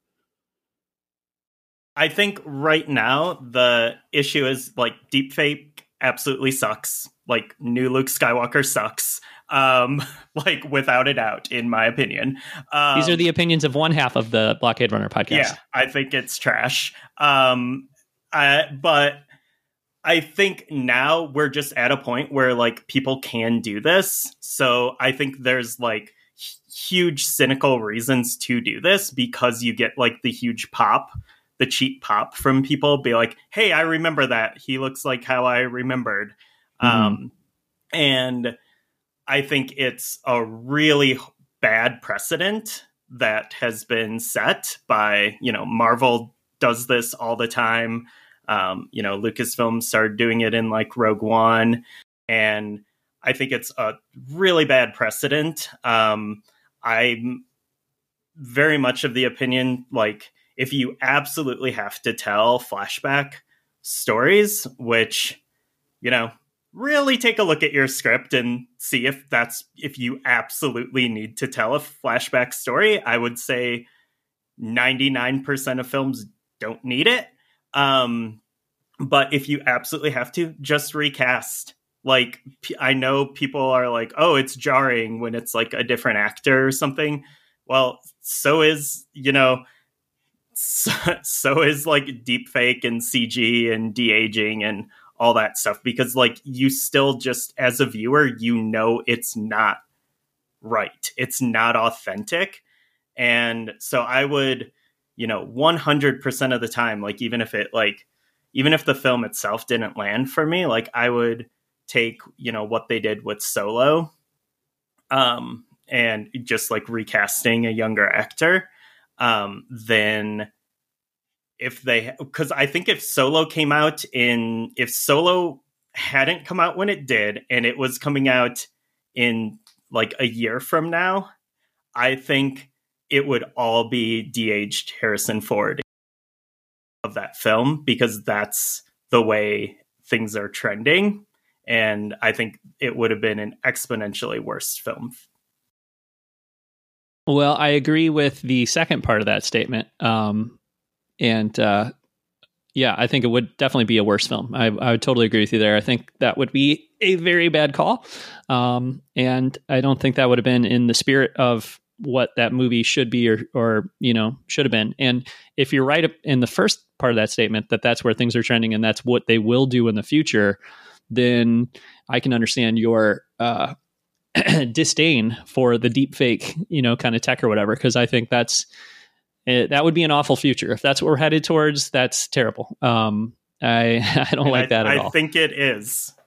I think right now the issue is, like, deepfake absolutely sucks. Like, new Luke Skywalker sucks. Um, like, without a doubt, in my opinion. Um, These are the opinions of one half of the Blockade Runner podcast. Yeah, I think it's trash. Um, I, but I think now we're just at a point where, like, people can do this. So I think there's, like, huge cynical reasons to do this, because you get, like, the huge pop. The cheap pop from people, be like, hey, I remember that. He looks like how I remembered. Mm-hmm. Um, and I think it's a really bad precedent that has been set by, you know, Marvel does this all the time. Um, you know, Lucasfilm started doing it in, like, Rogue One. And I think it's a really bad precedent. Um, I'm very much of the opinion, like, if you absolutely have to tell flashback stories, which, you know, really take a look at your script and see if that's, if you absolutely need to tell a flashback story. I would say ninety-nine percent of films don't need it. Um, but if you absolutely have to, just recast. Like, I know people are like, oh, it's jarring when it's, like, a different actor or something. Well, so is, you know, So, so is, like, deepfake and C G and de-aging and all that stuff, because, like, you still just, as a viewer, you know it's not right. It's not authentic. And so I would, you know, one hundred percent of the time, like, even if it, like, even if the film itself didn't land for me, like, I would take, you know, what they did with Solo, um, and just, like, recasting a younger actor. Um, then if they, because I think if Solo came out in, if Solo hadn't come out when it did, and it was coming out in, like, a year from now, I think it would all be de-aged Harrison Ford of that film, because that's the way things are trending. And I think it would have been an exponentially worse film. Well, I agree with the second part of that statement. Um, and uh, yeah, I think it would definitely be a worse film. I, I would totally agree with you there. I think that would be a very bad call. Um, and I don't think that would have been in the spirit of what that movie should be, or, or, you know, should have been. And if you're right in the first part of that statement, that that's where things are trending and that's what they will do in the future, then I can understand your, uh, disdain for the deep fake, you know, kind of tech or whatever, because I think that's it, that would be an awful future if that's what we're headed towards. That's terrible. Um, I I don't and like I, that at I all. I think it is.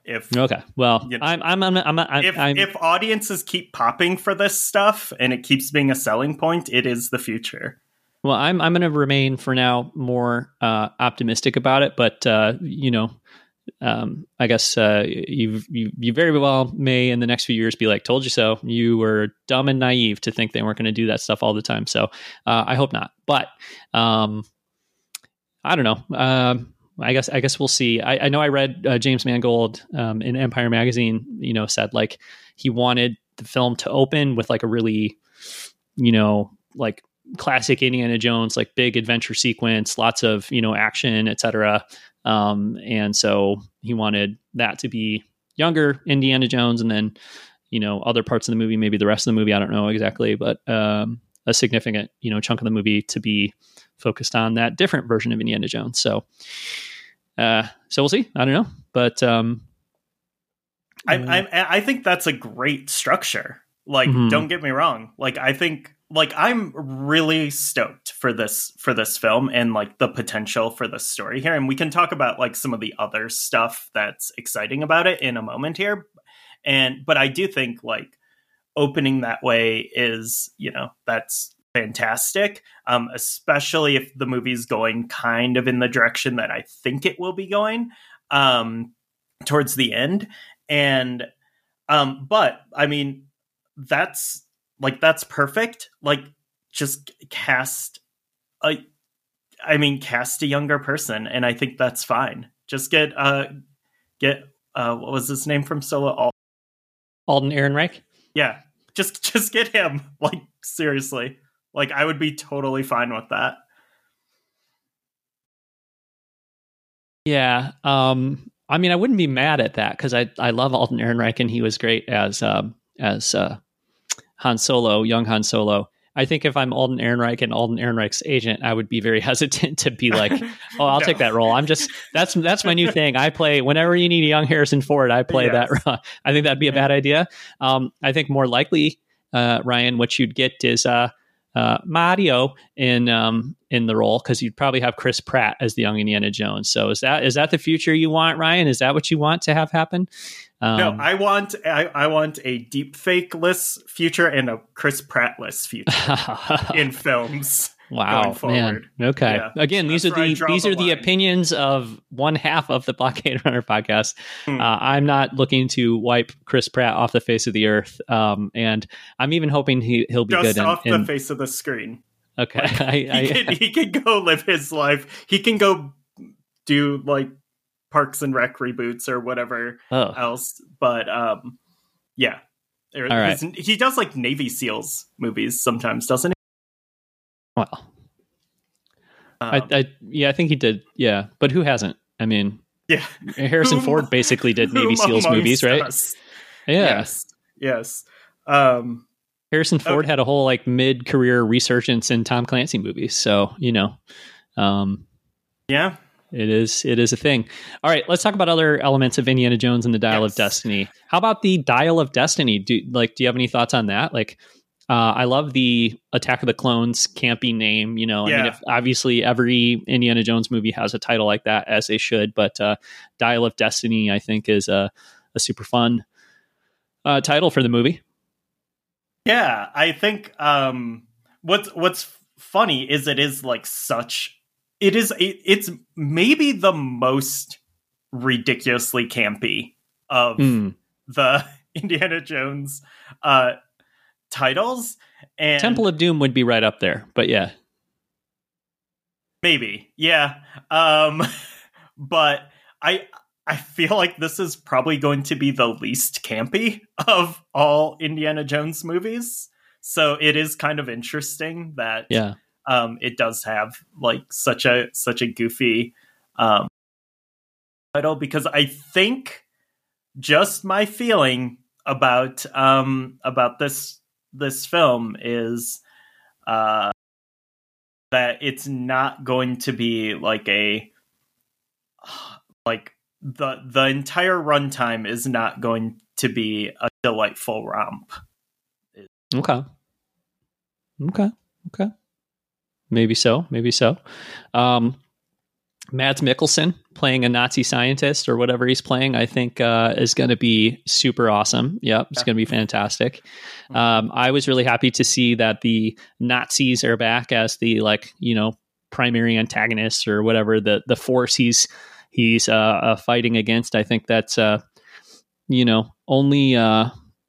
If Okay. Well, you know, I'm, I'm, I'm, I'm, I'm, if I'm if audiences keep popping for this stuff and it keeps being a selling point, it is the future. well, I'm, I'm going to remain for now more uh, optimistic about it. But uh, you know, um, I guess uh, you, you, you very well may in the next few years be like, "Told you so." You were dumb and naive to think they weren't going to do that stuff all the time. So uh, I hope not. But um, I don't know. Um, I guess I guess we'll see. I, I know I read uh, James Mangold um, in Empire Magazine, you know, said like he wanted the film to open with like a really, you know, like classic Indiana Jones, like big adventure sequence, lots of, you know, action, et cetera. Um, and so he wanted that to be younger Indiana Jones, and then, you know, other parts of the movie, maybe the rest of the movie, I don't know exactly, but um, a significant, you know, chunk of the movie to be focused on that different version of Indiana Jones. So, uh, so we'll see. I don't know, but um, I, I I think that's a great structure. Like, Mhm. don't get me wrong. Like, I think like I'm really stoked for this for this film and like the potential for the story here. And we can talk about like some of the other stuff that's exciting about it in a moment here. And but I do think like opening that way is, you know, that's fantastic, um, especially if the movie's going kind of in the direction that I think it will be going um, towards the end. And um, but I mean, that's like that's perfect. Like, just cast a, I mean, cast a younger person, and I think that's fine. Just get uh, get uh, what was his name from Solo? Al- Alden Ehrenreich. yeah, just just get him. Like, seriously. Like, I would be totally fine with that. Yeah. Um, I mean, I wouldn't be mad at that because I, I love Alden Ehrenreich, and he was great as um, as uh, Han Solo, young Han Solo. I think if I'm Alden Ehrenreich and Alden Ehrenreich's agent, I would be very hesitant to be like, "Oh, I'll No. take that role." I'm just that's that's my new thing. I play whenever you need a young Harrison Ford. I play Yes. that role. I think that'd be a bad idea. Um, I think more likely, uh, Ryan, what you'd get is uh, uh, Mario in um, in the role, because you'd probably have Chris Pratt as the young Indiana Jones. So is that is that the future you want, Ryan? Is that what you want to have happen? Um, No, I want I, I want a deep fake-less future and a Chris Pratt-less future in films. Wow, going forward. man. Okay. Yeah. Again, these are That's where I the draw these the are the line. opinions of one half of the Blockade Runner podcast. Hmm. Uh, I'm not looking to wipe Chris Pratt off the face of the earth, um, and I'm even hoping he he'll be Just good. off in, the in, face of the screen. okay, Like, I, he, I, can, he can go live his life. He can go do like Parks and Rec reboots or whatever oh, else. But um, yeah, There- All right. his- he does like Navy SEALs movies sometimes, doesn't he? well, Um, I, I yeah, I think he did. Yeah, but who hasn't? I mean, yeah, Harrison Whom- Ford basically did Navy whom SEALs amongst movies, right? us? Yeah. Yes, yes. Um, Harrison Ford Okay. had a whole like mid-career resurgence in Tom Clancy movies, so you know, um, yeah. it is it is a thing. All right, let's talk about other elements of Indiana Jones and the Dial Yes. of Destiny. How about the Dial of Destiny? Do like do you have any thoughts on that? Like, uh, I love the Attack of the Clones campy name. You know, I mean, Yeah. if obviously every Indiana Jones movie has a title like that, as they should, but uh, Dial of Destiny, I think, is a a super fun uh, title for the movie. Yeah, I think um, what's what's funny is it is like such. It is. It, it's maybe the most ridiculously campy of Hmm. the Indiana Jones uh, titles, and Temple of Doom would be right up there, but yeah. maybe, yeah. Um, but I I feel like this is probably going to be the least campy of all Indiana Jones movies. So it is kind of interesting that Yeah. um, it does have like such a such a goofy um, title, because I think just my feeling about um, about this this film is uh, that it's not going to be like a like the the entire runtime is not going to be a delightful romp. Okay. Okay. Okay. Maybe so. Maybe so. Um, Mads Mikkelsen playing a Nazi scientist or whatever he's playing, I think uh, is going to be super awesome. Yep, it's yeah. going to be fantastic. Um, I was really happy to see that the Nazis are back as the like you know primary antagonists or whatever the the force he's he's uh, uh, fighting against. I think that's uh, you know only uh,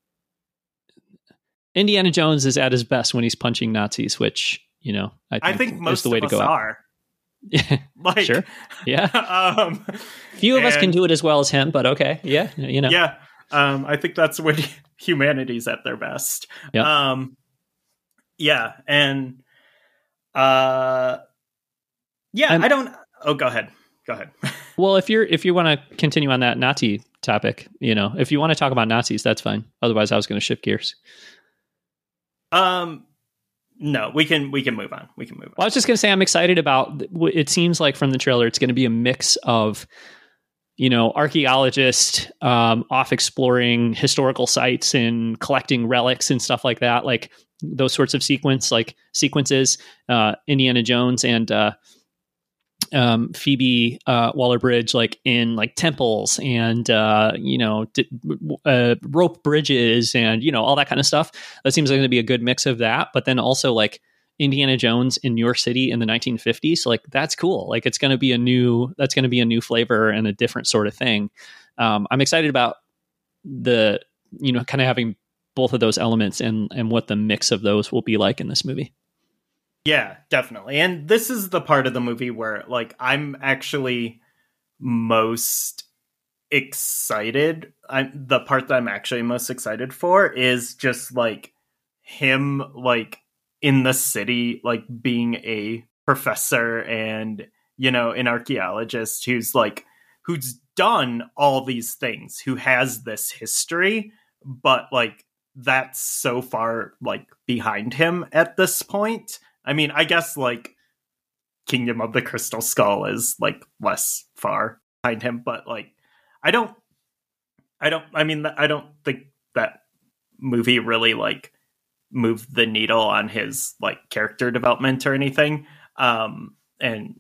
Indiana Jones is at his best when he's punching Nazis, which you know I think, I think most is the way of to us go are. Out. like, sure. Yeah. um, Few of and, us can do it as well as him, but okay. Yeah. You know. Yeah. Um, I think that's when humanity's at their best. Yep. Um, yeah. And, uh, yeah, and, I don't, oh, go ahead. Go ahead. Well, if you're, if you want to continue on that Nazi topic, you know, if you want to talk about Nazis, that's fine. Otherwise I was going to shift gears. Um, No, we can we can move on. We can move on. Well, I was just going to say I'm excited about. It seems like from the trailer, it's going to be a mix of, you know, archaeologists um, off exploring historical sites and collecting relics and stuff like that, like those sorts of sequence like sequences. Uh, Indiana Jones and uh, um, Phoebe uh, Waller-Bridge, like in like temples and uh, you know d- uh, rope bridges and you know all that kind of stuff. That seems like going to be a good mix of that. But then also like Indiana Jones in New York City in the nineteen fifties. So, like that's cool. Like it's going to be a new. That's going to be a new flavor and a different sort of thing. Um, I'm excited about the you know kind of having both of those elements and and what the mix of those will be like in this movie. Yeah, definitely. And this is the part of the movie where like I'm actually most excited. I'm the part that I'm actually most excited for is just like him like in the city, like being a professor and, you know, an archaeologist who's like who's done all these things, who has this history, but like that's so far like behind him at this point. I mean, I guess like Kingdom of the Crystal Skull is like less far behind him, but like I don't, I don't, I mean, I don't think that movie really like moved the needle on his like character development or anything. Um, and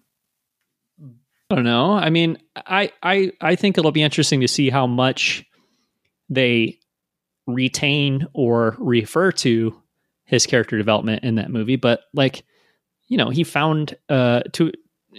I don't know. I mean, I, I, I think it'll be interesting to see how much they retain or refer to his character development in that movie. But like, you know, he found uh to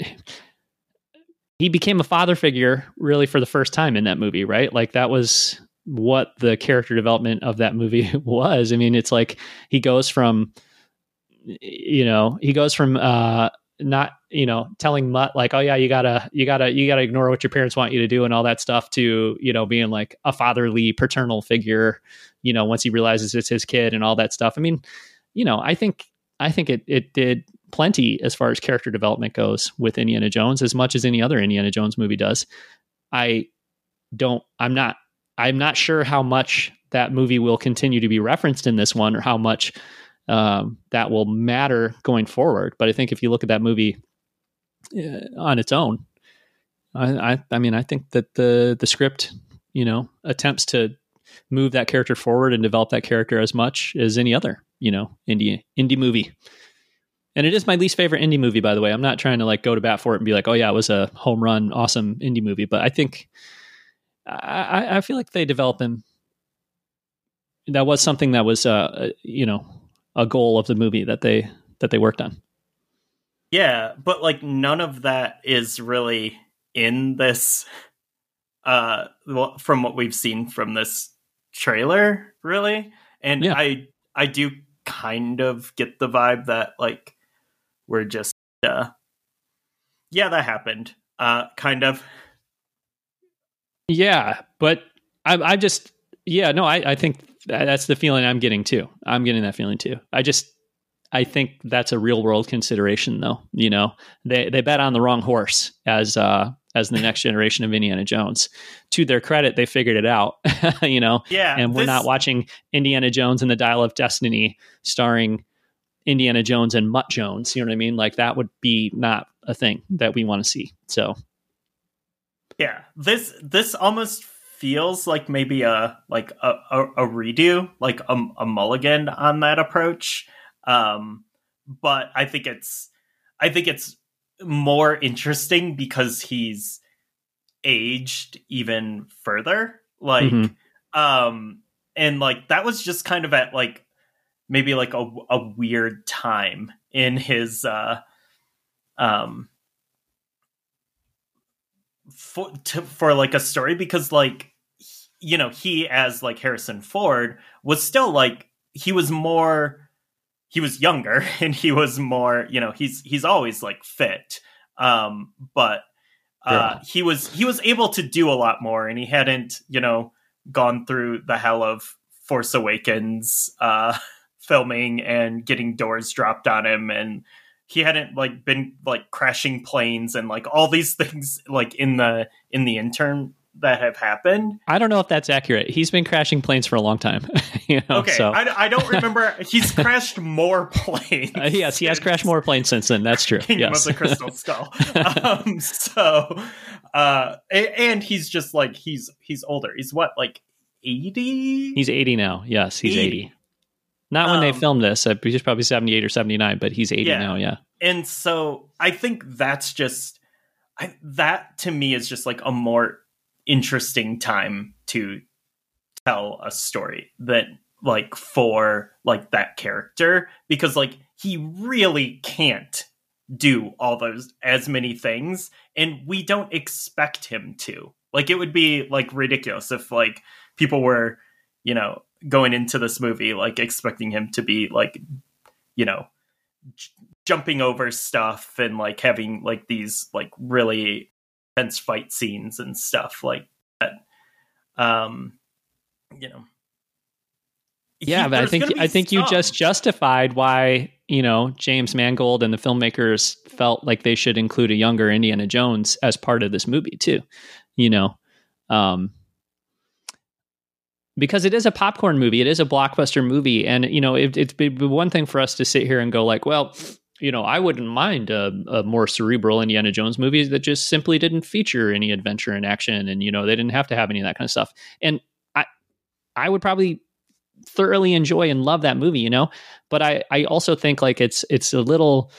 he became a father figure really for the first time in that movie, right? Like that was what the character development of that movie was. I mean, it's like he goes from you know, he goes from uh not, you know, telling Mutt like, oh yeah, you gotta, you gotta, you gotta ignore what your parents want you to do and all that stuff to, you know, being like a fatherly paternal figure, you know, once he realizes it's his kid and all that stuff. I mean, you know, I think, I think it, it did plenty as far as character development goes with Indiana Jones, as much as any other Indiana Jones movie does. I don't, I'm not, I'm not sure how much that movie will continue to be referenced in this one or how much um, that will matter going forward. But I think if you look at that movie uh, on its own, I, I, I mean, I think that the, the script, you know, attempts to move that character forward and develop that character as much as any other, you know, indie, indie movie. And it is my least favorite indie movie, by the way. I'm not trying to like go to bat for it and be like, oh yeah, it was a home run, awesome indie movie. But I think, I, I feel like they develop him. That was something that was, uh, you know, a goal of the movie that they that they worked on. Yeah, but like none of that is really in this. Uh, well, from what we've seen from this trailer, really, and yeah. I I do kind of get the vibe that like we're just, uh, yeah, that happened, uh, kind of. Yeah, but I I just yeah no I I think. That's the feeling I'm getting too. I'm getting that feeling too. I just, I think that's a real world consideration though. You know, they, they bet on the wrong horse as, uh, as the next generation of Indiana Jones. To their credit, they figured it out, you know, yeah, and we're this... not watching Indiana Jones and the Dial of Destiny starring Indiana Jones and Mutt Jones. You know what I mean? Like that would be not a thing that we want to see. So. Yeah, this, this almost feels like maybe a like a, a, a redo, like a, a mulligan on that approach. Um, but I think it's I think it's more interesting because he's aged even further. Like, mm-hmm. um, and like that was just kind of at like maybe like a, a weird time in his, uh, um, for, to, for like a story, because like, you know, he as like Harrison Ford was still like, he was more, he was younger and he was more, you know, he's, he's always like fit. Um, but, uh, yeah. he was, he was able to do a lot more, and he hadn't, you know, gone through the hell of Force Awakens, uh, filming and getting doors dropped on him. And he hadn't like been like crashing planes and like all these things like in the, in the interim that have happened. I don't know if that's accurate. He's been crashing planes for a long time. you know, okay, so. I, I don't remember. He's crashed more planes. Uh, yes, he has crashed more planes since then. That's true. Kingdom yes. of the Crystal Skull. um, so, uh, and he's just like he's he's older. He's what, like eighty? He's eighty now. Yes, he's eighty. eighty. Not when um, they filmed this. He's probably seventy-eight or seventy-nine, but he's eighty yeah. now. Yeah. And so I think that's just I, that to me is just like a more interesting time to tell a story that like for like that character, because like he really can't do all those as many things, and we don't expect him to. Like it would be like ridiculous if like people were, you know, going into this movie like expecting him to be like, you know, j- jumping over stuff and like having like these like really intense fight scenes and stuff like that. Um, you know. Yeah, he, but I think I think some. you just justified why, you know, James Mangold and the filmmakers felt like they should include a younger Indiana Jones as part of this movie too. You know, um, because it is a popcorn movie, it is a blockbuster movie, and you know, it, it's be one thing for us to sit here and go like, well, you know, I wouldn't mind a, a more cerebral Indiana Jones movie that just simply didn't feature any adventure and action, and you know, they didn't have to have any of that kind of stuff. And I, I would probably thoroughly enjoy and love that movie, you know. But I, I also think like it's, it's a little.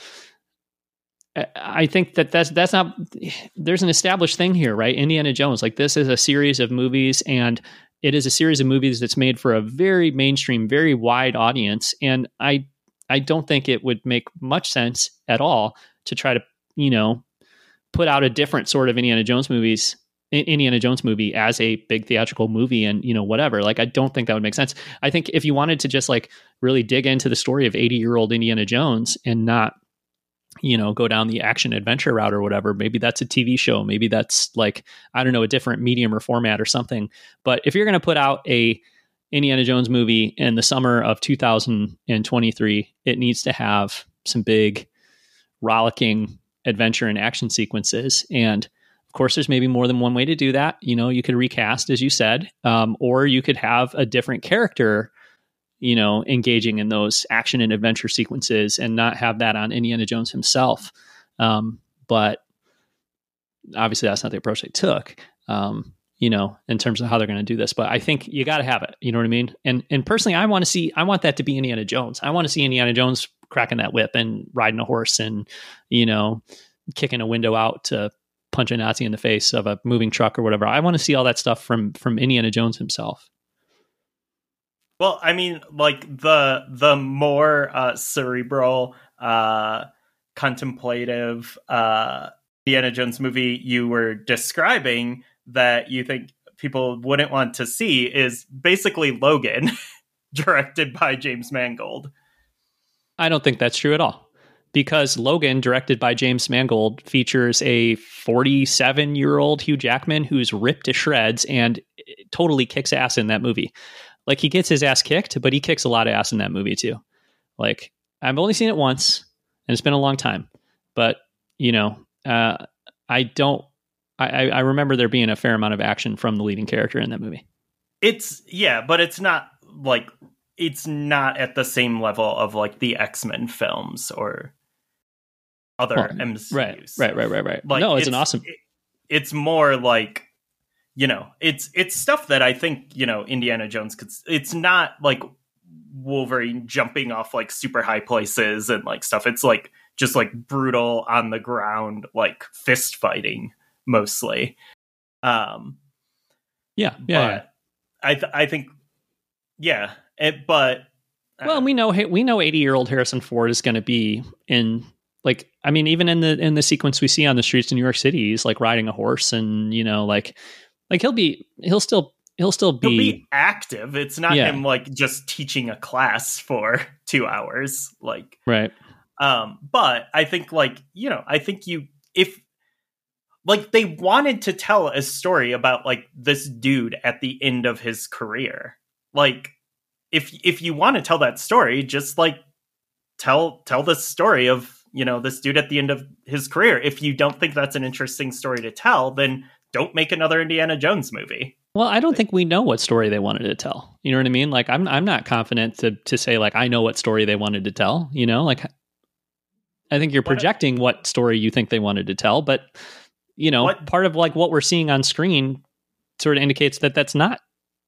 I think that that's that's not. There's an established thing here, right? Indiana Jones, like this is a series of movies, and it is a series of movies that's made for a very mainstream, very wide audience, and I. I don't think it would make much sense at all to try to, you know, put out a different sort of Indiana Jones movies, Indiana Jones movie as a big theatrical movie and, you know, whatever. Like, I don't think that would make sense. I think if you wanted to just like really dig into the story of eighty year old Indiana Jones and not, you know, go down the action adventure route or whatever, maybe that's a T V show. Maybe that's like, I don't know, a different medium or format or something. But if you're going to put out a Indiana Jones movie in the summer of two thousand twenty-three, it needs to have some big rollicking adventure and action sequences. And of course, there's maybe more than one way to do that. You know, you could recast, as you said, um, or you could have a different character, you know, engaging in those action and adventure sequences and not have that on Indiana Jones himself. Um, but obviously that's not the approach they took. Um, you know, in terms of how they're going to do this. But I think you got to have it. You know what I mean? And and personally, I want to see, I want that to be Indiana Jones. I want to see Indiana Jones cracking that whip and riding a horse and, you know, kicking a window out to punch a Nazi in the face of a moving truck or whatever. I want to see all that stuff from from Indiana Jones himself. Well, I mean, like the the more uh, cerebral, uh, contemplative uh, Indiana Jones movie you were describing that you think people wouldn't want to see is basically Logan, directed by James Mangold. I don't think that's true at all, because Logan, directed by James Mangold, features a forty-seven-year-old Hugh Jackman who's ripped to shreds and totally kicks ass in that movie. Like, he gets his ass kicked, but he kicks a lot of ass in that movie too. Like, I've only seen it once, and it's been a long time, but you know, uh, I don't. I, I remember there being a fair amount of action from the leading character in that movie. It's yeah, but it's not like it's not at the same level of like the X-Men films or other well, M C Us. Right, right, right, right, right. Like, no, it's, it's an awesome. It, it's more like, you know, it's it's stuff that I think, you know, Indiana Jones could. It's not like Wolverine jumping off like super high places and like stuff. It's like just like brutal on the ground, like fist fighting mostly. Um, yeah, yeah. yeah. I th- I think, yeah, it, but uh, well, we know we know eighty year old Harrison Ford is going to be in. Like, I mean, even in the in the sequence we see on the streets of New York City, he's like riding a horse, and you know, like, like he'll be, he'll still, he'll still be, he'll be active. It's not yeah. him like just teaching a class for two hours, like, right. Um, but I think, like, you know, I think you if like they wanted to tell a story about like this dude at the end of his career, like, if if you want to tell that story, just like tell tell the story of, you know, this dude at the end of his career. If you don't think that's an interesting story to tell, then don't make another Indiana Jones movie. Well, I don't like, think we know what story they wanted to tell. You know what I mean? Like, I'm I'm not confident to to say like I know what story they wanted to tell. You know, like I think you're projecting what, what story you think they wanted to tell, but you know, what, part of like what we're seeing on screen sort of indicates that that's not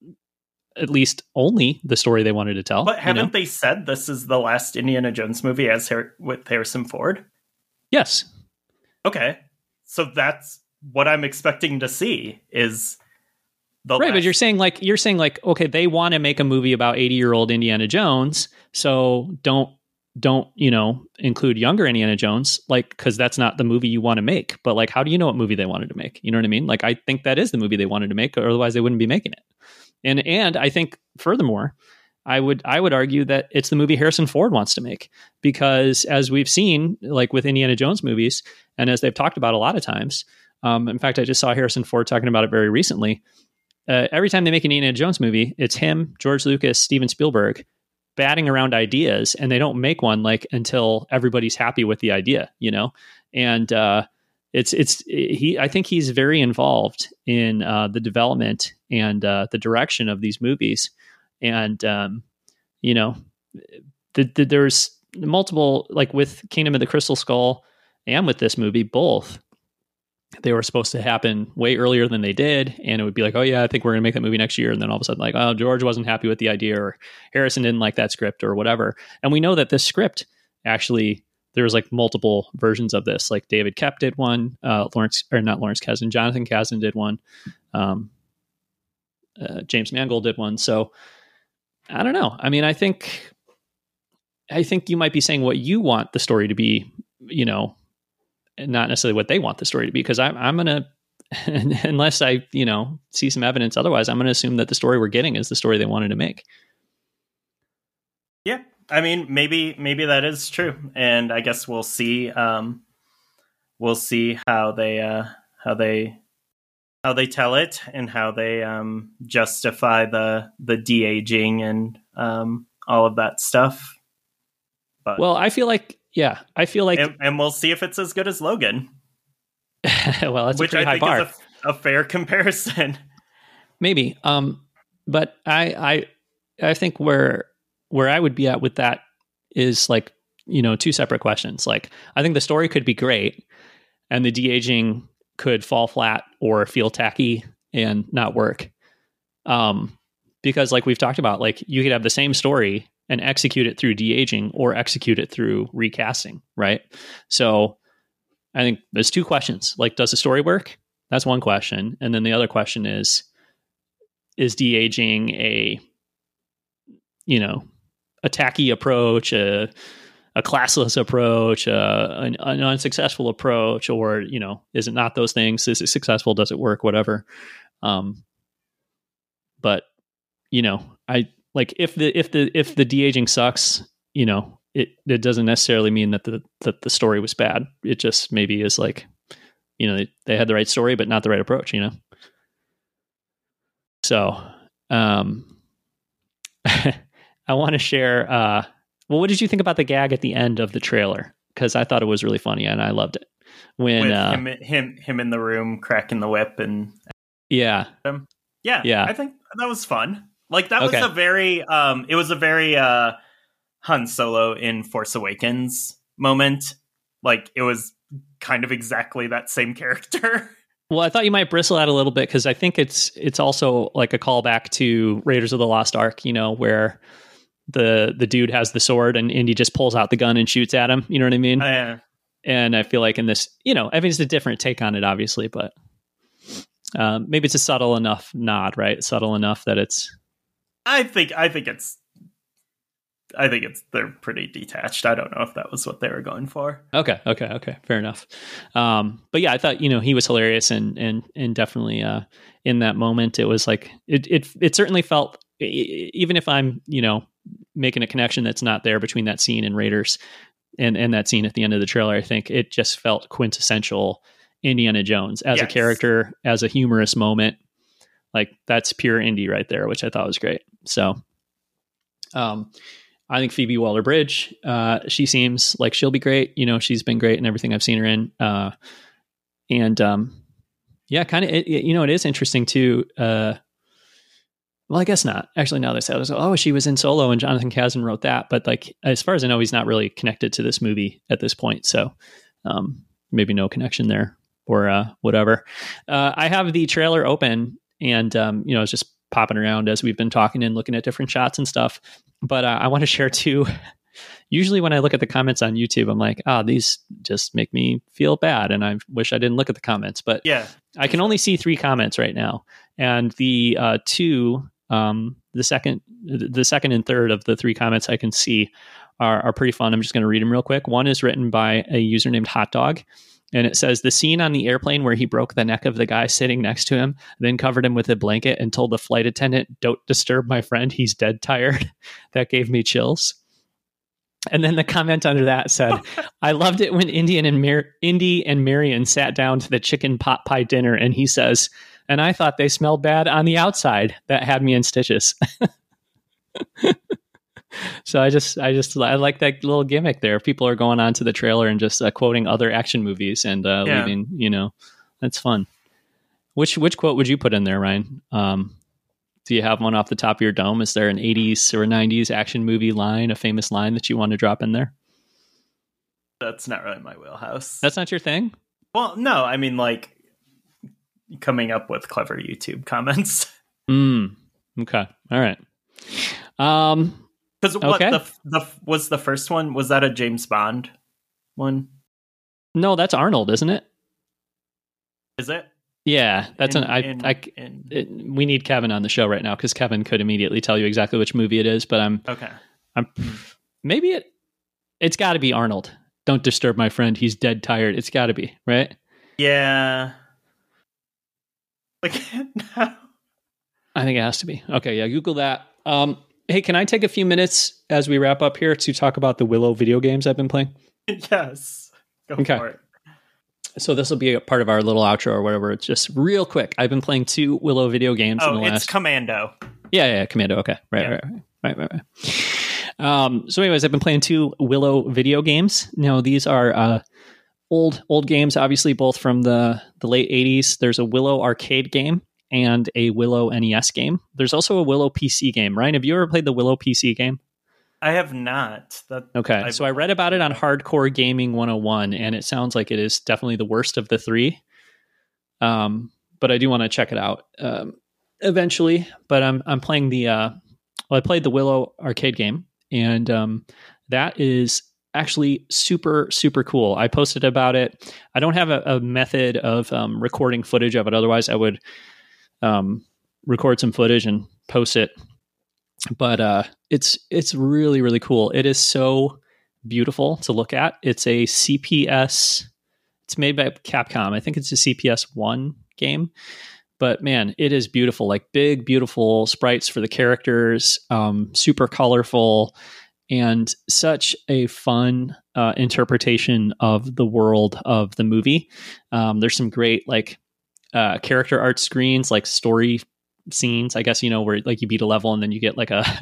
at least only the story they wanted to tell. But haven't you know? they said this is the last Indiana Jones movie as Har- with Harrison Ford? Yes. Okay. So that's what I'm expecting to see is the right. last... But you're saying like, you're saying like, okay, they want to make a movie about eighty year old Indiana Jones. So don't, don't, you know, include younger Indiana Jones, like, cause that's not the movie you want to make. But like, how do you know what movie they wanted to make? You know what I mean? Like, I think that is the movie they wanted to make, or otherwise they wouldn't be making it. And and I think furthermore, I would I would argue that it's the movie Harrison Ford wants to make, because as we've seen, like with Indiana Jones movies, and as they've talked about a lot of times, um, in fact, I just saw Harrison Ford talking about it very recently. Uh, every time they make an Indiana Jones movie, it's him, George Lucas, Steven Spielberg, batting around ideas, and they don't make one like until everybody's happy with the idea, you know, and. Uh, It's it's he. I think he's very involved in uh, the development and uh, the direction of these movies, and um, you know, the, the, there's multiple, like with Kingdom of the Crystal Skull and with this movie, both they were supposed to happen way earlier than they did, and it would be like, oh yeah, I think we're gonna make that movie next year, and then all of a sudden, like, oh, George wasn't happy with the idea, or Harrison didn't like that script, or whatever. And we know that this script actually. There's like multiple versions of this. Like David Koepp did one, uh, Lawrence or not Lawrence Kasdan, Jonathan Kasdan did one, um, uh, James Mangold did one. So I don't know. I mean, I think, I think you might be saying what you want the story to be, you know, and not necessarily what they want the story to be. Because I'm, I'm gonna, unless I, you know, see some evidence otherwise, I'm gonna assume that the story we're getting is the story they wanted to make. Yeah. I mean, maybe maybe that is true, and I guess we'll see. Um, we'll see how they uh, how they how they tell it, and how they um, justify the the de-aging and um, all of that stuff. But well, I feel like yeah, I feel like, and, and we'll see if it's as good as Logan. Well, that's which a pretty I high think bar. is a, a fair comparison. Maybe, um, but I I I think where. Where I would be at with that is like, you know, two separate questions. Like, I think the story could be great and the de-aging could fall flat or feel tacky and not work. Um, because like we've talked about, like you could have the same story and execute it through de-aging or execute it through recasting. Right. So I think there's two questions. Like, does the story work? That's one question. And then the other question is, is de-aging a, you know, a tacky approach, a, a classless approach, uh, an, an unsuccessful approach, or, you know, is it not those things? Is it successful? Does it work? Whatever. Um, but, you know, I like if the, if the, if the de-aging sucks, you know, it, it doesn't necessarily mean that the, that the story was bad. It just maybe is like, you know, they, they had the right story, but not the right approach, you know? So, um, I want to share, uh, well, what did you think about the gag at the end of the trailer? Because I thought it was really funny and I loved it. When With uh, him, him, him in the room cracking the whip and yeah, him. yeah, yeah, I think that was fun. Like that okay. was a very, um, it was a very uh, Han Solo in Force Awakens moment. Like it was kind of exactly that same character. Well, I thought you might bristle at a little bit because I think it's it's also like a callback to Raiders of the Lost Ark, you know, where the the dude has the sword and Indy just pulls out the gun and shoots at him. You know what I mean? Oh, yeah. And I feel like in this, you know, I mean, it's a different take on it, obviously, but um, maybe it's a subtle enough nod, right? Subtle enough that it's. I think I think it's. I think it's they're pretty detached. I don't know if that was what they were going for. Okay, okay, okay, fair enough. Um, but yeah, I thought, you know, he was hilarious and and and definitely uh, in that moment, it was like it it it certainly felt, even if I'm, you know, making a connection that's not there between that scene and Raiders and and that scene at the end of the trailer, I think it just felt quintessential Indiana Jones as Yes. a character, as a humorous moment. Like that's pure Indy right there, which I thought was great. So, um. I think Phoebe Waller-Bridge, uh, she seems like she'll be great. You know, she's been great in everything I've seen her in. Uh, and um, yeah, kind of, you know, it is interesting too. Uh, well, I guess not. Actually, now they say, oh, she was in Solo and Jonathan Kasdan wrote that. But like, as far as I know, he's not really connected to this movie at this point. So um, maybe no connection there or uh, whatever. Uh, I have the trailer open and, um, you know, it's just popping around as we've been talking and looking at different shots and stuff. But uh, I want to share too. Usually when I look at the comments on YouTube, I'm like, ah, oh, these just make me feel bad. And I wish I didn't look at the comments, but Yeah. I can only see three comments right now. And the uh, two, um, the second, the second and third of the three comments I can see are, are pretty fun. I'm just going to read them real quick. One is written by a user named Hot Dog. And it says, the scene on the airplane where he broke the neck of the guy sitting next to him, then covered him with a blanket and told the flight attendant, don't disturb my friend, he's dead tired. That gave me chills. And then the comment under that said, I loved it when Indian and Mar- Indy and Marion sat down to the chicken pot pie dinner. And he says, and I thought they smelled bad on the outside. That had me in stitches. So I just, I just, I like that little gimmick there. People are going on to the trailer and just uh, quoting other action movies and uh, Yeah. leaving, you know, that's fun. Which, which quote would you put in there, Ryan? Um, do you have one off the top of your dome? Is there an eighties or nineties action movie line, a famous line that you want to drop in there? That's not really my wheelhouse. That's not your thing? Well, no, I mean, like, coming up with clever YouTube comments. Mm, okay. All right. Um, Because what Okay. the, the was the first one? Was that a James Bond one? no, that's Arnold, isn't it? Is it? Yeah, that's In- an, I, in- I, in- it, we need Kevin on the show right now because Kevin could immediately tell you exactly which movie it is, but I'm, okay. I'm, maybe it, it's got to be Arnold. Don't disturb my friend. He's dead tired. It's got to be, right? Yeah. Like, no. I think it has to be. Okay, yeah, Google that. Um, hey, can I take a few minutes as we wrap up here to talk about the Willow video games I've been playing? Yes. Go Okay. for it. So this will be a part of our little outro or whatever. It's just real quick. I've been playing two Willow video games in Oh, the it's last. Commando. Yeah, yeah, Commando. Okay, right, Yeah. right, right, right, right, right. Um, so, anyways, I've been playing two Willow video games. Now, these are uh, old, old games, obviously, both from the the late eighties. There's a Willow arcade game and a Willow N E S game. There's also a Willow P C game. Ryan, have you ever played the Willow P C game? I have not. That Okay, I've- so I read about it on Hardcore Gaming one oh one, and it sounds like it is definitely the worst of the three. Um, but I do want to check it out um, eventually. But I'm I'm playing the uh, well, I played the Willow arcade game, and um, that is actually super super cool. I posted about it. I don't have a, a method of um, recording footage of it. Otherwise, I would um, record some footage and post it. But uh, it's it's really, really cool. It is so beautiful to look at. It's a C P S. It's made by Capcom. I think it's a C P S one game. But man, it is beautiful. Like big, beautiful sprites for the characters. Um, super colorful. And such a fun uh, interpretation of the world of the movie. Um, there's some great like uh, character art screens, like story scenes, I guess, you know, where like you beat a level and then you get like a,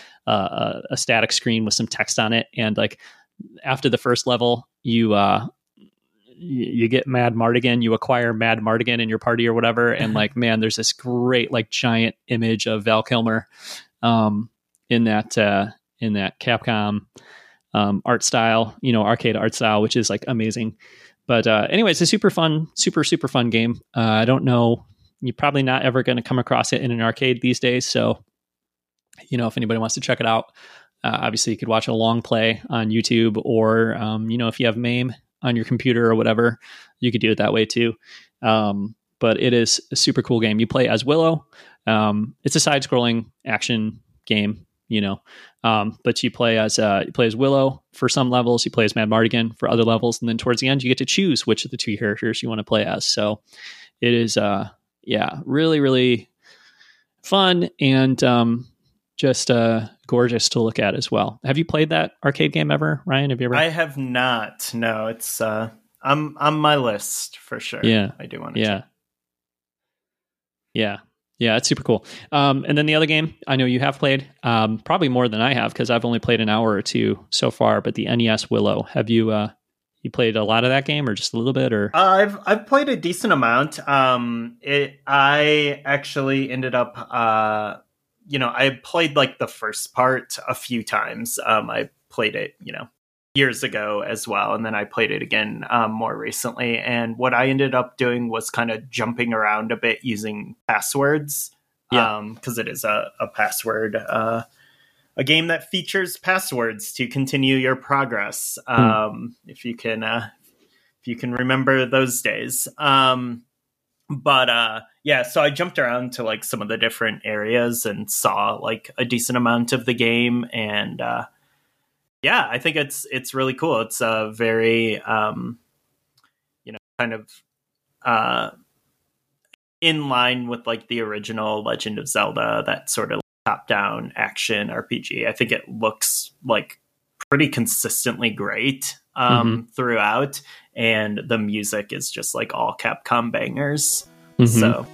a a static screen with some text on it, and like after the first level you uh you, you get Mad Mardigan, you acquire Mad Mardigan in your party or whatever, and like man, there's this great like giant image of Val Kilmer um in that uh in that Capcom um art style, you know, arcade art style, which is like amazing. But uh anyway, it's a super fun super super fun game. uh I don't know, you're probably not ever going to come across it in an arcade these days. So, you know, if anybody wants to check it out, Uh, obviously, you could watch a long play on YouTube, or um, you know, if you have MAME on your computer or whatever, you could do it that way too. Um, but it is a super cool game. You play as Willow. Um, it's a side-scrolling action game, you know, um, but you play as uh, you play as Willow for some levels. You play as Madmartigan for other levels, and then towards the end, you get to choose which of the two characters you want to play as. So it is, uh, yeah, really, really fun and um, just uh, gorgeous to look at as well. Have you played that arcade game ever, Ryan? Have you ever? I have not. No, it's uh, I'm on my list for sure. Yeah, I do want to. Yeah, check. yeah, yeah. It's super cool. Um, and then the other game I know you have played, um, probably more than I have because I've only played an hour or two so far. But the N E S Willow, have you? Uh, you played a lot of that game, or just a little bit, or? Uh, I've I've played a decent amount. Um, it I actually ended up. Uh, You know, I played like the first part a few times. Um, I played it, you know, years ago as well. And then I played it again um, more recently. And what I ended up doing was kind of jumping around a bit using passwords. Yeah. Um, because it is a, a password, uh, a game that features passwords to continue your progress. Um, hmm. If you can, uh, if you can remember those days. Um, But uh, yeah, so I jumped around to like some of the different areas and saw like a decent amount of the game, and uh, yeah, I think it's it's really cool. It's a uh, very um, you know kind of uh, in line with like the original Legend of Zelda, that sort of top down action R P G. I think it looks like pretty consistently great um, mm-hmm. throughout. And the music is just like all Capcom bangers. Mm-hmm. So.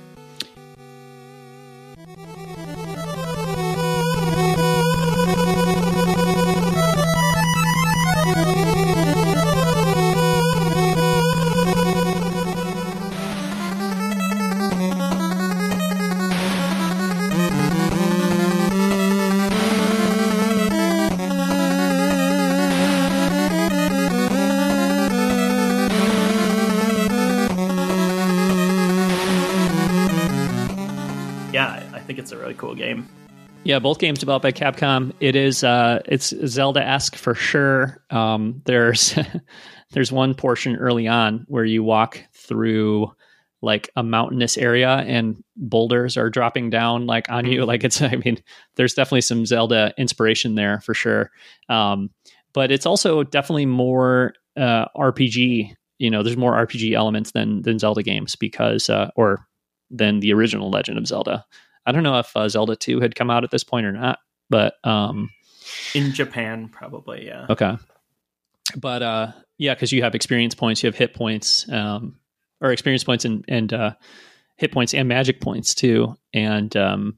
It's a really cool game. Yeah, both games developed by Capcom. It is uh, it's Zelda-esque for sure. Um, there's there's one portion early on where you walk through like a mountainous area and boulders are dropping down like on you. Like it's, I mean, there's definitely some Zelda inspiration there for sure. Um, but it's also definitely more uh, R P G. You know, there's more R P G elements than than Zelda games because, uh, or than the original Legend of Zelda. I don't know if uh, Zelda two had come out at this point or not, but um, in Japan, probably, yeah. Okay, but uh, yeah, because you have experience points, you have hit points, um, or experience points and and uh, hit points and magic points too, and um,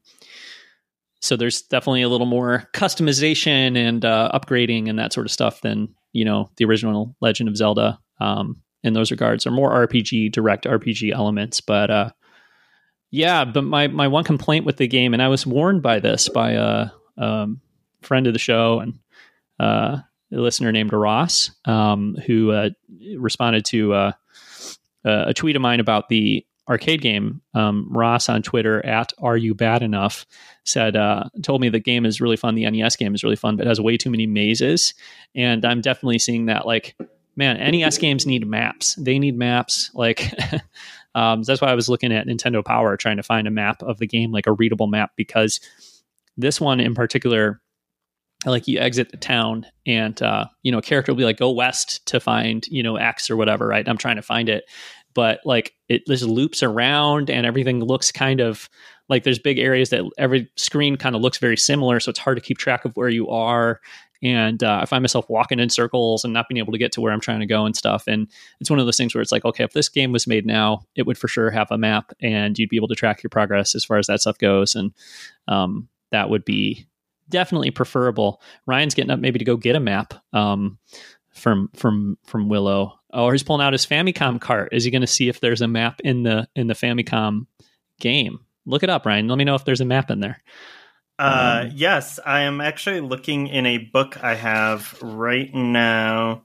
so there's definitely a little more customization and uh, upgrading and that sort of stuff than you know the original Legend of Zelda. Um, in those regards, or more R P G, direct R P G elements, but. Uh, Yeah, but my, my one complaint with the game, and I was warned by this by a um, friend of the show and uh, a listener named Ross, um, who uh, responded to uh, a tweet of mine about the arcade game. Um, Ross on Twitter at Are You Bad Enough said, uh, told me the game is really fun. The N E S game is really fun, but it has way too many mazes. And I'm definitely seeing that. Like, man, N E S games need maps. They need maps. Like. Um, that's why I was looking at Nintendo Power, trying to find a map of the game, like a readable map, because this one in particular, like you exit the town and, uh, you know, a character will be like, go west to find, you know, X or whatever, right? I'm trying to find it. But like it just loops around and everything looks kind of like there's big areas that every screen kind of looks very similar. So it's hard to keep track of where you are. And uh, I find myself walking in circles and not being able to get to where I'm trying to go and stuff. And it's one of those things where it's like, okay, if this game was made now, it would for sure have a map and you'd be able to track your progress as far as that stuff goes. And um, that would be definitely preferable. Ryan's getting up maybe to go get a map um, from from from Willow. Oh, or he's pulling out his Famicom cart. Is he going to see if there's a map in the in the Famicom game? Look it up, Ryan. Let me know if there's a map in there. Uh, um, yes, I am actually looking in a book I have right now.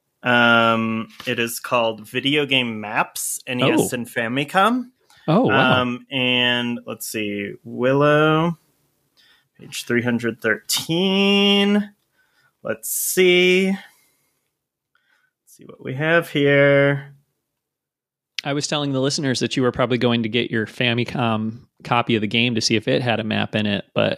Um, it is called Video Game Maps, N E S oh. and Famicom. Oh, wow. Um, and let's see, Willow, Page three hundred thirteen. Let's see. Let's see what we have here. I was telling the listeners that you were probably going to get your Famicom copy of the game to see if it had a map in it, but...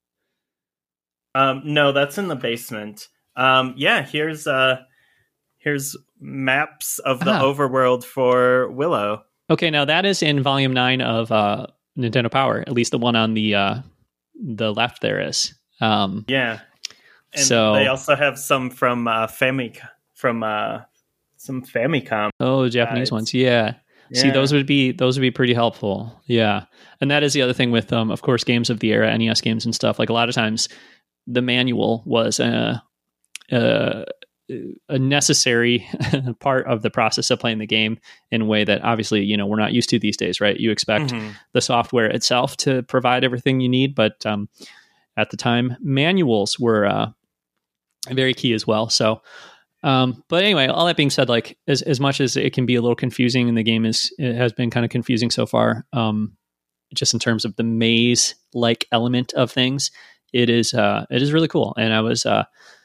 Um, no, that's in the basement. Um, yeah, here's uh, here's maps of the ah. overworld for Willow. Okay, now that is in Volume nine of uh, Nintendo Power. At least the one on the uh, the left there is. Um, yeah. And so they also have some from uh, Famic from uh, some Famicom. Oh, Japanese uh, ones, yeah. yeah. See, those would be those would be pretty helpful. Yeah, and that is the other thing with, um, of course, games of the era, N E S games and stuff. Like a lot of times, the manual was a a, a necessary part of the process of playing the game in a way that obviously, you know, we're not used to these days, right? You expect mm-hmm. the software itself to provide everything you need, but um, at the time, manuals were uh, very key as well. So, um, but anyway, all that being said, like as as much as it can be a little confusing, and the game is it has been kind of confusing so far, um, just in terms of the maze-like element of things, it is uh, it is really cool. And I was uh,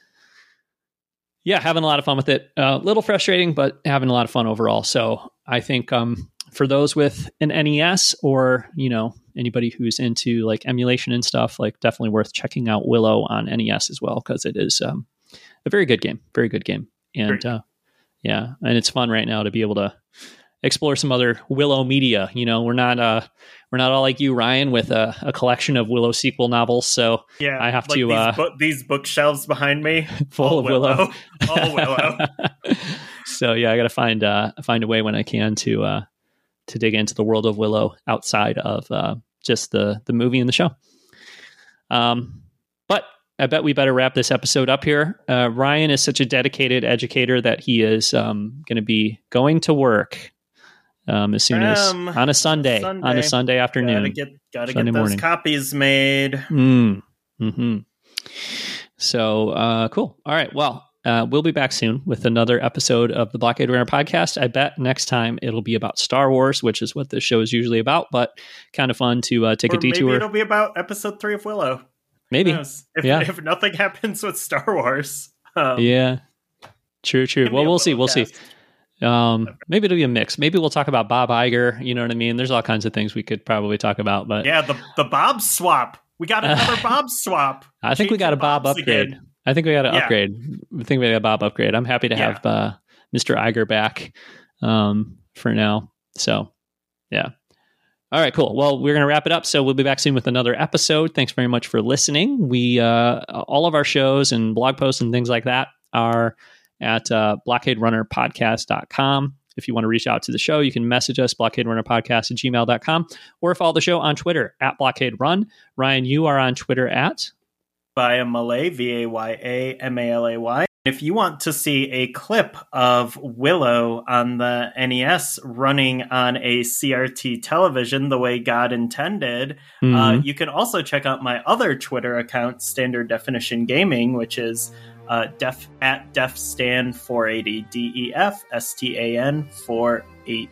yeah having a lot of fun with it. A uh, little frustrating, but having a lot of fun overall. So I think um, for those with an N E S, or you know, anybody who's into like emulation and stuff, like definitely worth checking out Willow on N E S as well, because it is um, a very good game, very good game. And uh, yeah, and it's fun right now to be able to explore some other Willow media. You know, we're not uh, we're not all like you, Ryan, with a, a collection of Willow sequel novels. So yeah, I have like to these, uh, bu- these bookshelves behind me, full all of Willow, Willow. all Willow. So yeah, I got to find uh, find a way when I can to uh, to dig into the world of Willow outside of uh, just the the movie and the show. Um, but I bet we better wrap this episode up here. Uh, Ryan is such a dedicated educator that he is um, going to be going to work um, as soon as um, on a Sunday, Sunday on a Sunday afternoon. Gotta get, gotta Sunday get those morning. copies made. Mm. Mm-hmm. So uh, cool. All right. Well, uh, we'll be back soon with another episode of the Blockade Runner podcast. I bet next time it'll be about Star Wars, which is what this show is usually about, but kind of fun to uh, take or a detour. Maybe it'll be about episode three of Willow. Maybe. If, yeah. if nothing happens with Star Wars. Um, yeah. True, true. Well, we'll see. We'll cast. see. Um, maybe it'll be a mix. Maybe we'll talk about Bob Iger. You know what I mean? There's all kinds of things we could probably talk about. But yeah, the the Bob swap. We got another Bob swap. I think Change we got a Bob upgrade. Again. I think we got an yeah. upgrade. I think we got a Bob upgrade. I'm happy to yeah. have uh, Mister Iger back um, for now. So, yeah. All right, cool. Well, we're going to wrap it up. So we'll be back soon with another episode. Thanks very much for listening. We uh, all of our shows and blog posts and things like that are at uh, blockade runner podcast dot com. If you want to reach out to the show, you can message us, blockade runner podcast at gmail dot com, or follow the show on Twitter at blockade run. Ryan, you are on Twitter at? Via Malay, V A Y A M A L A Y. If you want to see a clip of Willow on the N E S running on a C R T television the way God intended, mm-hmm. uh, you can also check out my other Twitter account, Standard Definition Gaming, which is uh, def at defstan four eighty, D E F S T A N four eighty.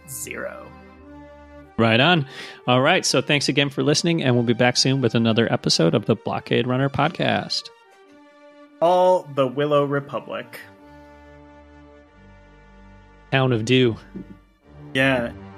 Right on. All right. So thanks again for listening, and we'll be back soon with another episode of the Blockade Runner podcast. All the Willow Republic. Town of Dew. Yeah.